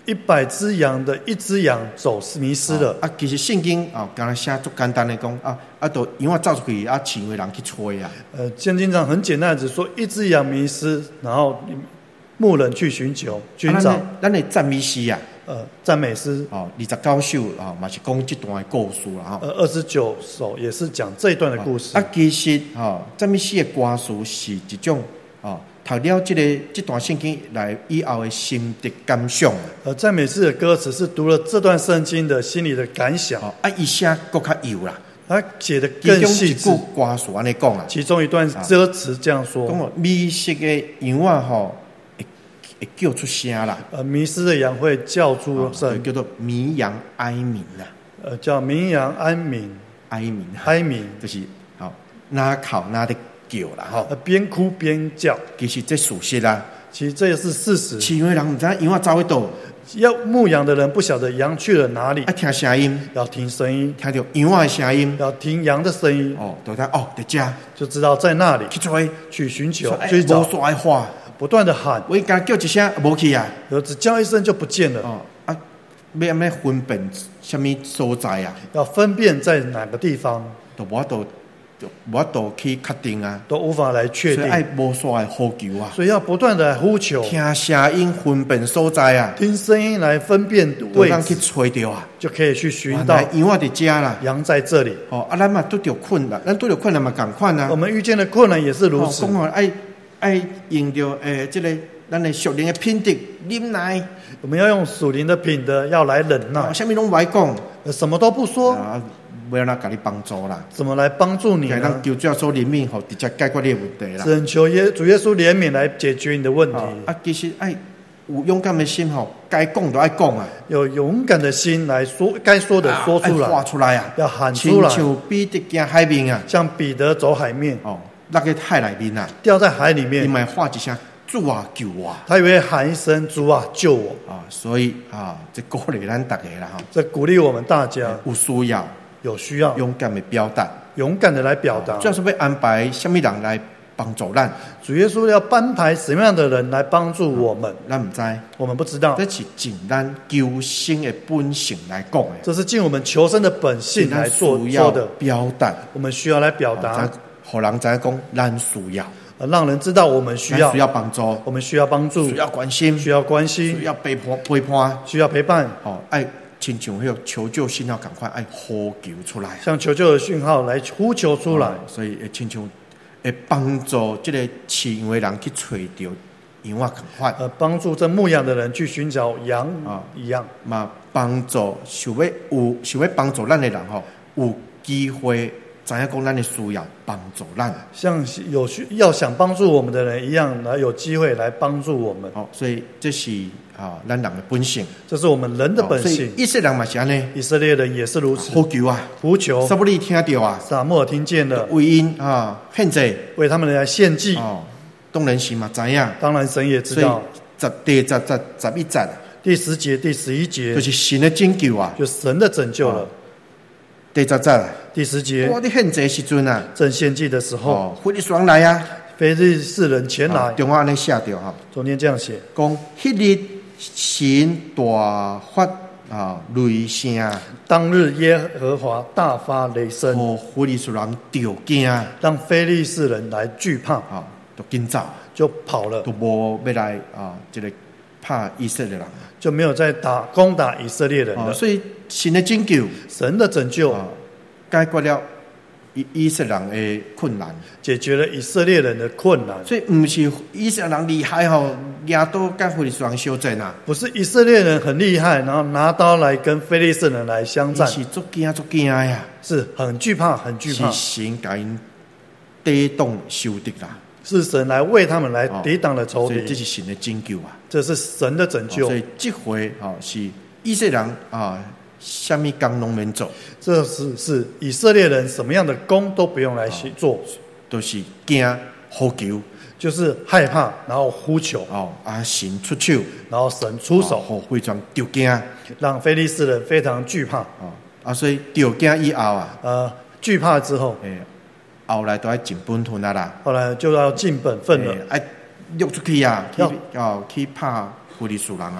[SPEAKER 2] 100只羊的1只羊走迷失了。
[SPEAKER 1] 其实圣经刚才写足简单的讲都羊啊走出去饲的人去吹啊。
[SPEAKER 2] 圣经上很简单的只说1只羊迷失，然后牧人去寻求寻找。
[SPEAKER 1] 咱的赞美诗
[SPEAKER 2] 赞美诗
[SPEAKER 1] 29首嘛是讲这段的故事啦。
[SPEAKER 2] 29首也是讲这一段的故事。
[SPEAKER 1] 其实赞美诗的歌词是一种读了这段圣经来以后的心得感想。
[SPEAKER 2] 赞美诗的歌词是读了这段圣经的心里的感想。
[SPEAKER 1] 伊写更较幼啦，
[SPEAKER 2] 他写的更细致。
[SPEAKER 1] 其中一句歌词安尼讲啊，
[SPEAKER 2] 其中一段歌词这样说：
[SPEAKER 1] 迷失的羊会叫出声啦。
[SPEAKER 2] 迷失的羊会叫出声，
[SPEAKER 1] 叫做迷羊哀鸣啦。
[SPEAKER 2] 叫迷羊哀鸣，哀鸣
[SPEAKER 1] 就是哪哭哪的叫啦。
[SPEAKER 2] 边哭边叫。
[SPEAKER 1] 其实这事实啦，
[SPEAKER 2] 其实这也是事实。
[SPEAKER 1] 饲羊的人唔知羊走去倒，
[SPEAKER 2] 要牧羊的人不晓得羊去了哪里，
[SPEAKER 1] 听声音，
[SPEAKER 2] 要听声音，
[SPEAKER 1] 听到羊的声音，
[SPEAKER 2] 要听羊的声音。
[SPEAKER 1] 就在在这，
[SPEAKER 2] 就知道在那里
[SPEAKER 1] 去追，
[SPEAKER 2] 去寻求，去找，
[SPEAKER 1] 无煞话，
[SPEAKER 2] 不断的喊。
[SPEAKER 1] 我刚叫一声无去啊，
[SPEAKER 2] 只叫一声就不见了。
[SPEAKER 1] 要安尼分辨什么所在啊？
[SPEAKER 2] 要分辨在哪个地方，
[SPEAKER 1] 都无法度去确定啊，
[SPEAKER 2] 都无法来确定。
[SPEAKER 1] 所以爱无煞的呼求啊，
[SPEAKER 2] 所以要不断的呼求，
[SPEAKER 1] 听声音分辨所在啊，
[SPEAKER 2] 听声音来分辨位置，
[SPEAKER 1] 去找到啊，
[SPEAKER 2] 就可以去寻到
[SPEAKER 1] 羊在这啦，
[SPEAKER 2] 羊在这里。
[SPEAKER 1] 咱嘛拄着困难，咱拄着困难嘛同款啊。
[SPEAKER 2] 我们遇见的困难也是如此。
[SPEAKER 1] 爱用着这个咱的属灵的品质忍耐。
[SPEAKER 2] 我们要用属灵的品德，要来忍耐。
[SPEAKER 1] 什么拢不爱讲，
[SPEAKER 2] 什么都不说。
[SPEAKER 1] 要让他给你帮助啦，
[SPEAKER 2] 怎么来帮助你呢？
[SPEAKER 1] 让求主耶稣怜悯，直接解决你的问题啦。
[SPEAKER 2] 只能求主耶稣怜悯来解决你的问题。
[SPEAKER 1] 其实有勇敢的心该讲就爱讲啊，
[SPEAKER 2] 有勇敢的心来说，该说的说出来，
[SPEAKER 1] 话出来啊，
[SPEAKER 2] 要喊出来。
[SPEAKER 1] 像彼得行海面啊，
[SPEAKER 2] 像彼得走海面，
[SPEAKER 1] 那个海里面啊，
[SPEAKER 2] 掉在海里面，
[SPEAKER 1] 你们喊一声主啊救我，
[SPEAKER 2] 他以为喊一声主啊救我
[SPEAKER 1] 所以这鼓励咱大家啦
[SPEAKER 2] 这鼓励我们大家
[SPEAKER 1] 有需要勇敢的表达，
[SPEAKER 2] 勇敢的来表达。
[SPEAKER 1] 主要是要安排什么人来帮助咱？
[SPEAKER 2] 主耶稣要安排什么样的人来帮助我们？
[SPEAKER 1] 咱不知，
[SPEAKER 2] 我们不知道。
[SPEAKER 1] 这是尽咱求生的本性来讲的，
[SPEAKER 2] 这是尽我们求生的本性来说的
[SPEAKER 1] 表达。
[SPEAKER 2] 我们需要来表达，
[SPEAKER 1] 让人知讲咱需要，
[SPEAKER 2] 让人知道我们需要
[SPEAKER 1] 帮助，
[SPEAKER 2] 我们需要帮助，
[SPEAKER 1] 需要关心，
[SPEAKER 2] 需要关心，
[SPEAKER 1] 需要陪伴，
[SPEAKER 2] 需要陪伴。
[SPEAKER 1] 爱亲像迄个求救信号，赶快爱呼求出来，
[SPEAKER 2] 像求救的讯号来呼求出来，
[SPEAKER 1] 所以会亲像会帮助这个饲羊的人去找到羊啊，赶快
[SPEAKER 2] 帮助这牧羊的人去寻找羊一样，
[SPEAKER 1] 嘛帮助想要帮助咱的人有机会。知影讲咱的需要帮助咱，
[SPEAKER 2] 像要想帮助我们的人一样，来有机会来帮助我们。
[SPEAKER 1] 所以这是咱人的本性，
[SPEAKER 2] 这是我们人的本性。
[SPEAKER 1] 以色列人嘛是安尼，
[SPEAKER 2] 以色列人也是如此。呼求，
[SPEAKER 1] 撒母耳听到啊，
[SPEAKER 2] 撒母耳听见了，
[SPEAKER 1] 为因献祭，
[SPEAKER 2] 为他们来献祭。
[SPEAKER 1] 当然是嘛知影，
[SPEAKER 2] 当然神也知道。
[SPEAKER 1] 第11节，
[SPEAKER 2] 第10节、第11节，
[SPEAKER 1] 就是神的拯救啊，
[SPEAKER 2] 就神的拯救了。
[SPEAKER 1] 第10节，
[SPEAKER 2] 第10节，
[SPEAKER 1] 我伫献祭时阵啊，
[SPEAKER 2] 正献祭的时候，
[SPEAKER 1] 非利士人来啊，
[SPEAKER 2] 非利士人前来。
[SPEAKER 1] 中华安尼写着
[SPEAKER 2] 中间这样写，
[SPEAKER 1] 讲迄日神大发雷声，
[SPEAKER 2] 当日耶和华大发雷声，
[SPEAKER 1] 非利士人着惊，
[SPEAKER 2] 让非利士人来惧怕，
[SPEAKER 1] 就紧走，
[SPEAKER 2] 就跑了，
[SPEAKER 1] 都无要来这个怕以色列人，
[SPEAKER 2] 就没有再攻打以色列人了。
[SPEAKER 1] 所以神的拯救，
[SPEAKER 2] 神的拯救，
[SPEAKER 1] 解决了以色列人的困难，
[SPEAKER 2] 解决了以色列人的困难。
[SPEAKER 1] 所以不是以色列人厉害拿刀跟非利士人相战啊，
[SPEAKER 2] 不是以色列人很厉害，然后拿刀来跟非利士人来相战，
[SPEAKER 1] 是足惊呀，
[SPEAKER 2] 是很惧怕，很惧怕。
[SPEAKER 1] 是神甲因抵挡仇敌啦。
[SPEAKER 2] 是神来为他们来抵挡了仇敌，
[SPEAKER 1] 所以这是神的拯救啊！
[SPEAKER 2] 这是神的拯救。
[SPEAKER 1] 所以这回是以色列人什么工拢免做，
[SPEAKER 2] 这是以色列人什么样的工都不用来做，
[SPEAKER 1] 都是惊呼求，
[SPEAKER 2] 就是害怕，然后呼求
[SPEAKER 1] 神出手，
[SPEAKER 2] 然后神出手，
[SPEAKER 1] 非常着惊，
[SPEAKER 2] 让非利士人非常惧怕
[SPEAKER 1] 所以着惊以后
[SPEAKER 2] 惧怕之后。
[SPEAKER 1] 后来都要尽本分啦，
[SPEAKER 2] 后来就要尽本分了，
[SPEAKER 1] 要溜出去啊，去拍非利士人啊，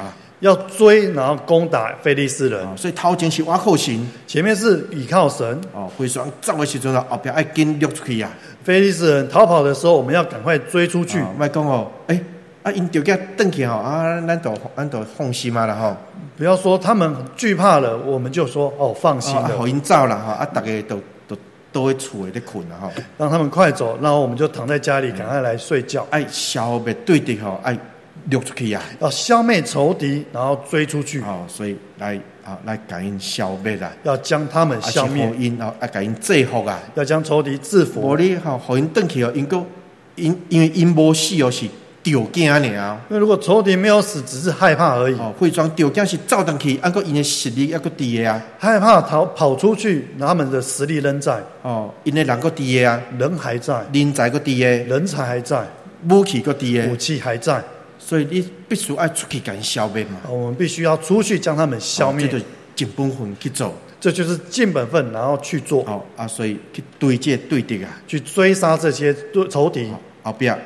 [SPEAKER 2] 要追，然后攻打非利士人。
[SPEAKER 1] 所以头前是倚靠神，
[SPEAKER 2] 前面是倚靠神。
[SPEAKER 1] 非常走的时阵后边要紧掠出去啊！
[SPEAKER 2] 非利士人逃跑的时候，我们要赶快追出去。
[SPEAKER 1] 莫讲因就叫转去咱就放心嘛啦
[SPEAKER 2] 不要说他们惧怕了，我们就说放心了，
[SPEAKER 1] 让因走啦大家都在厝在困啦
[SPEAKER 2] 让他们快走，然后我们就躺在家里，赶快来睡觉。
[SPEAKER 1] 消灭对敌爱掠出去啊！
[SPEAKER 2] 要消灭仇敌，然后追出去。
[SPEAKER 1] 所以来把因消灭啦，
[SPEAKER 2] 要将他们消灭。
[SPEAKER 1] 因把因制服啊，
[SPEAKER 2] 要将仇敌制服。
[SPEAKER 1] 无你让因转去因为因无死是丢惊尔。因
[SPEAKER 2] 为如果仇敌没有死，只是害怕而已。
[SPEAKER 1] 伪装丢惊是走上去，按个因的实力还佫伫个啊。
[SPEAKER 2] 害怕跑出去，然后他们的实力仍在。
[SPEAKER 1] 因的人佫伫个啊，
[SPEAKER 2] 人还在，
[SPEAKER 1] 人才佫伫个，
[SPEAKER 2] 人才还在，
[SPEAKER 1] 武器佫伫个，
[SPEAKER 2] 武器还在。所
[SPEAKER 1] 以你必须要出去把消灭嘛。
[SPEAKER 2] 我们必须要出去将他们消灭。
[SPEAKER 1] 这就尽本分去做。
[SPEAKER 2] 这就是尽本分，然后去做。
[SPEAKER 1] 所以去对敌啊，
[SPEAKER 2] 去追杀这些仇敌。
[SPEAKER 1] 后边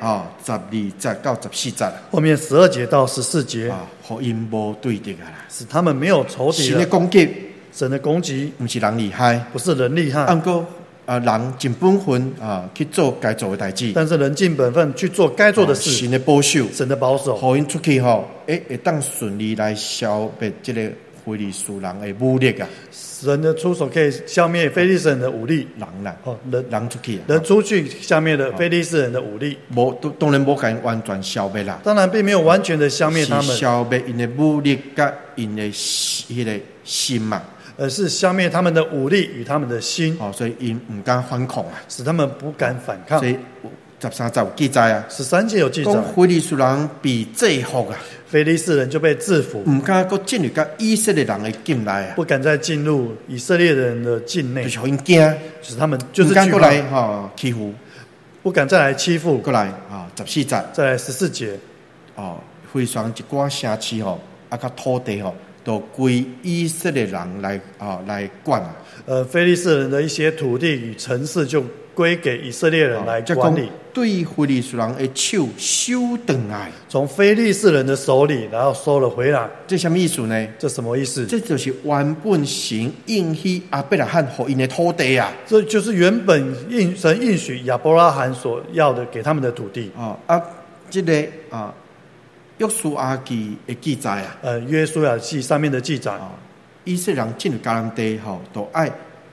[SPEAKER 1] 12节到14节，
[SPEAKER 2] 后面12节到14节，
[SPEAKER 1] 互因无对敌啊啦，
[SPEAKER 2] 使他们没有仇敌了。
[SPEAKER 1] 神的攻击，
[SPEAKER 2] 神的攻击，
[SPEAKER 1] 不是人厉害，
[SPEAKER 2] 不是人厉害，
[SPEAKER 1] 按个人尽本分去做该做的代志，
[SPEAKER 2] 但是人尽本分去做该做的事。
[SPEAKER 1] 神的保守，
[SPEAKER 2] 神的保守，
[SPEAKER 1] 互因出去会当顺利来消灭这个非利士人的武力啊。
[SPEAKER 2] 神的出手可以消灭非利士人的武力。
[SPEAKER 1] 人出去，
[SPEAKER 2] 人出去消灭了非利士人的武力。
[SPEAKER 1] 当然无敢完全消灭啦。
[SPEAKER 2] 当然并没有完全的消灭他们，
[SPEAKER 1] 是消灭因的武力甲因的迄个心嘛。
[SPEAKER 2] 而是消灭他们的武力与他们的心。
[SPEAKER 1] 所以因不敢反抗啊，
[SPEAKER 2] 使他们不敢反抗。
[SPEAKER 1] 所以13节有记载啊
[SPEAKER 2] ，13节有记载，
[SPEAKER 1] 讲非利士人被制服啊，
[SPEAKER 2] 非利士人就被制服，
[SPEAKER 1] 不敢再进入到以色列人的境内啊，
[SPEAKER 2] 不敢再进入以色列人的境内，
[SPEAKER 1] 就是因惊，
[SPEAKER 2] 使他们就是
[SPEAKER 1] 惧怕，来欺负，
[SPEAKER 2] 不敢再来欺负。
[SPEAKER 1] 过来14节，
[SPEAKER 2] 再来14节，
[SPEAKER 1] 非常一寡城市甲土地都归以色列人来管啊。
[SPEAKER 2] 非利士人的一些土地与城市就归给以色列人来管理。
[SPEAKER 1] 对非利士人的手收回来，
[SPEAKER 2] 从非利士人的手里，然后收了回来。
[SPEAKER 1] 这什么意思呢？
[SPEAKER 2] 这什么意思？
[SPEAKER 1] 这就是原本神应许亚伯拉罕给因的土地啊！
[SPEAKER 2] 这就是原本神应许亚伯拉罕所要的给他们的土地
[SPEAKER 1] 这个约书亚记的记载啊，
[SPEAKER 2] 约书亚记上面的记载
[SPEAKER 1] 以色列人进入迦南地都爱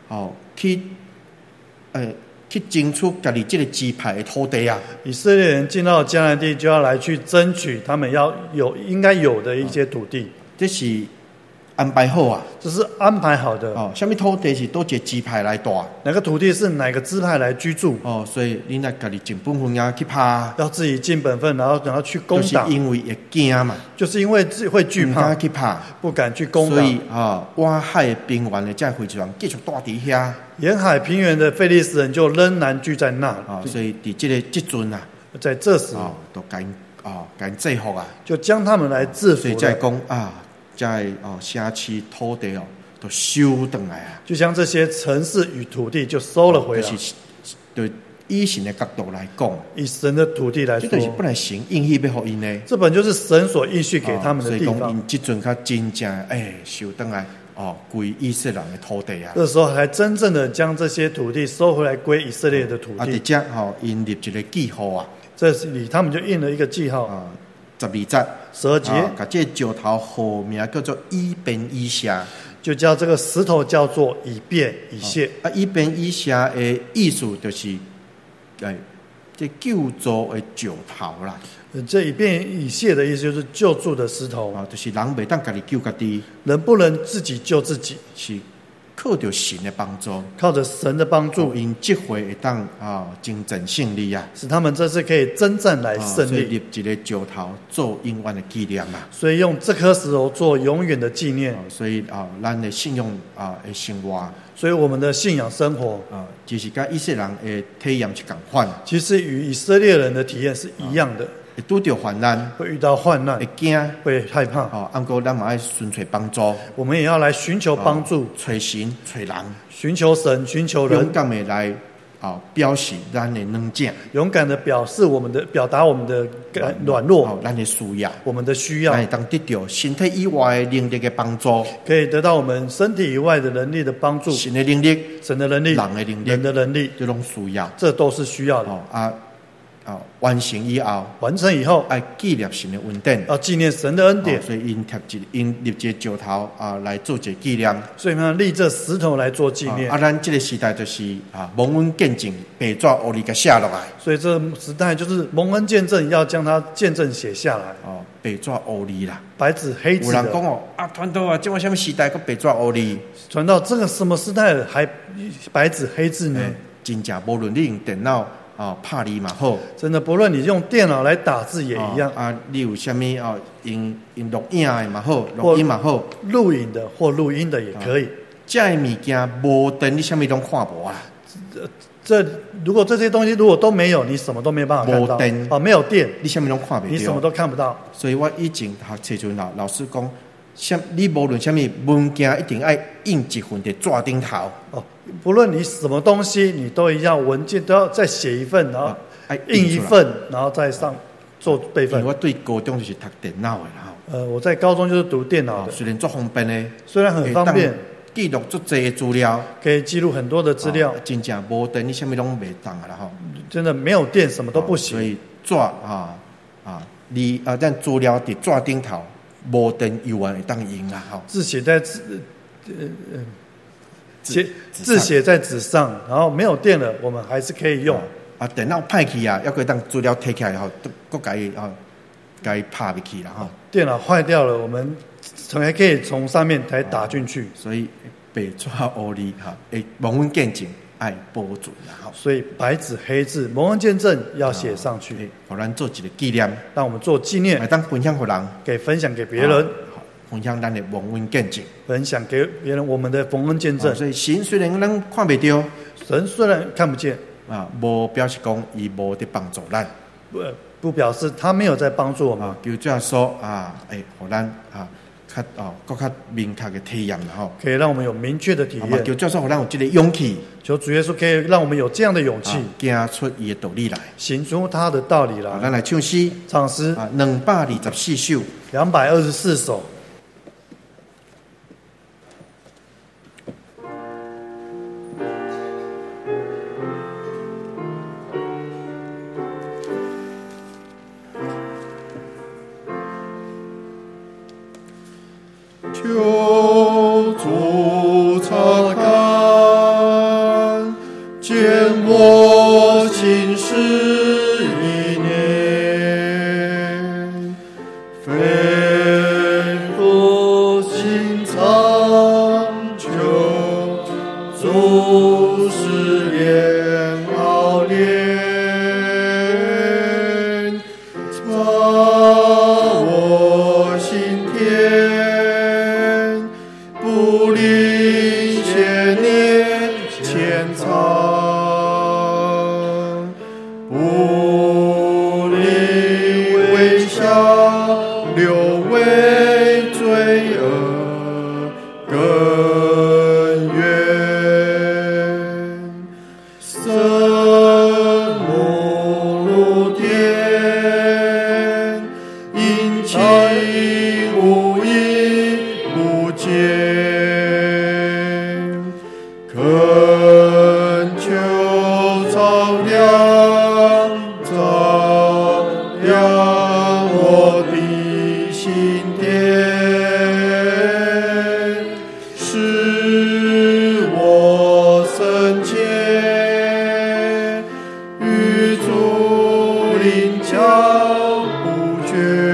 [SPEAKER 1] 去争取家己这个支派的土地啊！
[SPEAKER 2] 以色列人进到迦南地，就要来去争取他们要应该有的一些土地。
[SPEAKER 1] 这是安排好啊，
[SPEAKER 2] 这是安排好的。
[SPEAKER 1] 什么土地是多一个支派来大？
[SPEAKER 2] 哪个土地是哪个支派来居住？
[SPEAKER 1] 所以你那家己尽本分要去拍，
[SPEAKER 2] 要自己尽本分，然后去攻打。
[SPEAKER 1] 就是因为会惊嘛，
[SPEAKER 2] 就是因为会惧怕，
[SPEAKER 1] 不敢去拍，
[SPEAKER 2] 不敢去攻打。
[SPEAKER 1] 所以外海平原的这非利士人继续住伫遐。
[SPEAKER 2] 沿海平原的非利士人就仍然居在那。
[SPEAKER 1] 所以伫这个即阵啊，
[SPEAKER 2] 在这时
[SPEAKER 1] 都赶制服啊，
[SPEAKER 2] 就将他们来制服。
[SPEAKER 1] 所以再讲在城市土地都收回来啊，
[SPEAKER 2] 就将这些城市与土地就收了回来。
[SPEAKER 1] 对以神的角度来讲，
[SPEAKER 2] 以神的土地来说，
[SPEAKER 1] 这就是本来神应许要给因的，
[SPEAKER 2] 这本就是神所应许给他们的地方。
[SPEAKER 1] 所以讲因这阵较真正收回来归以色列人的土地啊。
[SPEAKER 2] 这时候才真正的将这些土地收回来归以色列的土地。
[SPEAKER 1] 在这因立一个记号啊，
[SPEAKER 2] 这里他们就印了一个记号
[SPEAKER 1] 12节
[SPEAKER 2] 12节，
[SPEAKER 1] 把这石头号名叫做以便以谢，
[SPEAKER 2] 就叫这个石头叫做以便以谢。
[SPEAKER 1] 以便以谢的意思就是这救助的石头啦。
[SPEAKER 2] 这以便以谢的意思就是救助的石头
[SPEAKER 1] 就是人袂当家己救家己，
[SPEAKER 2] 人不能自己救自己，
[SPEAKER 1] 是靠着神的帮助，
[SPEAKER 2] 靠着神的帮助，
[SPEAKER 1] 因这回会当真正胜利啊！
[SPEAKER 2] 使他们这次可以真正来胜利。
[SPEAKER 1] 所以立一个石头做永远的纪念啊！
[SPEAKER 2] 所以用这颗石头做永远的纪念。
[SPEAKER 1] 所以咱的信仰的生活，
[SPEAKER 2] 所以我们的信仰生活
[SPEAKER 1] 其实跟以色列人的体验是同款，
[SPEAKER 2] 其实与以色列人的体验是一样的。
[SPEAKER 1] 会拄到患难，
[SPEAKER 2] 会遇到患难，
[SPEAKER 1] 会惊，
[SPEAKER 2] 会害怕。
[SPEAKER 1] 不过咱嘛要寻找帮助，
[SPEAKER 2] 我们也要来寻求帮助，
[SPEAKER 1] 找神，找人，
[SPEAKER 2] 寻求神，寻求人，
[SPEAKER 1] 勇敢的来表示咱的软弱，
[SPEAKER 2] 勇敢的表达我们的软弱，
[SPEAKER 1] 咱的需要，
[SPEAKER 2] 我们的需要，
[SPEAKER 1] 咱会当得到身体以外的能力的帮助，
[SPEAKER 2] 可以得到我们身体以外的能力的帮助，
[SPEAKER 1] 神的能力，
[SPEAKER 2] 神的能力，人的能力，
[SPEAKER 1] 这种需要，
[SPEAKER 2] 这都是需要的。
[SPEAKER 1] 完成以后，要纪念神的恩典，
[SPEAKER 2] 要纪念神的恩典，
[SPEAKER 1] 所以因立这石头来做一个纪念，
[SPEAKER 2] 所以我们立这石头来做纪念。
[SPEAKER 1] 咱这个时代就是蒙恩见证，白纸黑字给写落来。
[SPEAKER 2] 所以这时代就是蒙恩见证，要将它见证写下来。
[SPEAKER 1] 白纸黑字啦，
[SPEAKER 2] 白纸黑字。
[SPEAKER 1] 有人讲传道这什么时代，个白纸黑字？
[SPEAKER 2] 传到这个什么时代还白纸黑字呢？
[SPEAKER 1] 真正无论你用电脑。拍字嘛好，
[SPEAKER 2] 真的不论你用电脑来打字也一样。
[SPEAKER 1] 你有什么用录影的嘛好，录音嘛好，
[SPEAKER 2] 录影的或录音的也可以。
[SPEAKER 1] 这些物件无电，你什么都看无啊。
[SPEAKER 2] 如果这些东西如果都没有，你什么都没办法看到。
[SPEAKER 1] 无电
[SPEAKER 2] 没有电，
[SPEAKER 1] 你什么都看不到，
[SPEAKER 2] 你什么都看不到。
[SPEAKER 1] 所以我以前学册中老师讲，你无论什么文件，一定要印一份在纸顶头。
[SPEAKER 2] 不论你什么东西，你都一样，文件都要再写一份，然后印一份，然后再上做备份。
[SPEAKER 1] 我对高中就是读电脑的
[SPEAKER 2] 我在高中就是读电脑的，
[SPEAKER 1] 虽然做方便的，
[SPEAKER 2] 虽然很方便，
[SPEAKER 1] 记录足侪资料，
[SPEAKER 2] 可以记录很多的资料。
[SPEAKER 1] 真正无电，你什么拢袂当啦
[SPEAKER 2] 真的没有电，什么都不行。
[SPEAKER 1] 所以纸咱资料伫纸顶头，无电又会当用啦
[SPEAKER 2] 字写在字写在纸上，然后没有电了，我们还是可以用。
[SPEAKER 1] 电脑歹去要可以当资料摕起来都该拍不去啦
[SPEAKER 2] 电脑坏掉了，我们还可以从上面才打进去。
[SPEAKER 1] 所以白纸黑字蒙恩见证爱保存啦
[SPEAKER 2] 所以白纸黑字蒙恩见证要写上去，
[SPEAKER 1] 让咱做一个纪念，
[SPEAKER 2] 让我们做纪念，
[SPEAKER 1] 当分享给人，
[SPEAKER 2] 给分享给别人。
[SPEAKER 1] 分享咱的蒙恩见证，
[SPEAKER 2] 分享给别人我们的蒙恩见证。
[SPEAKER 1] 所以神虽然咱看不到，
[SPEAKER 2] 神虽然看不见
[SPEAKER 1] 无表示讲伊无在帮助咱，
[SPEAKER 2] 不表示他没有在帮助我们。
[SPEAKER 1] 就这样说互咱更较明确的体验啦
[SPEAKER 2] 可以让我们有明确的体验。
[SPEAKER 1] 就这样说，互咱有这个勇气，
[SPEAKER 2] 求主耶稣可以让我们有这样的勇气，
[SPEAKER 1] 行出伊的道理来，
[SPEAKER 2] 行出他的道理来。
[SPEAKER 1] 咱来唱诗224首
[SPEAKER 2] ，224首。
[SPEAKER 1] 求主察看，见我心事意念，肺腑心肠，求主试炼熬炼，把我心田。不离千年千藏，不离微笑，留为罪恶根源。圣母如电，阴晴无影无间。恳求照亮我的心田，使我深切与主灵交不绝，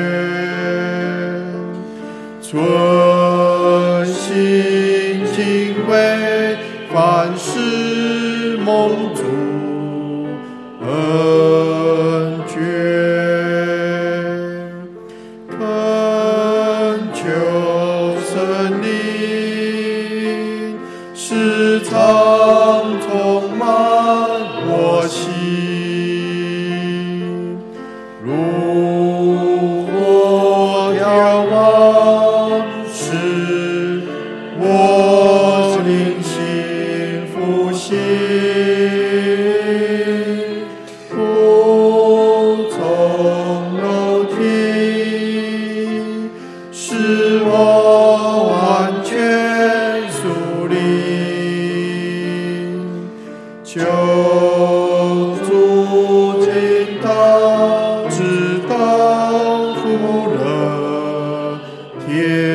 [SPEAKER 1] 存心敬畏。凡事蒙主恩眷，恳求圣灵时常充满我心，如火眺望，使我灵心复兴。
[SPEAKER 2] 耶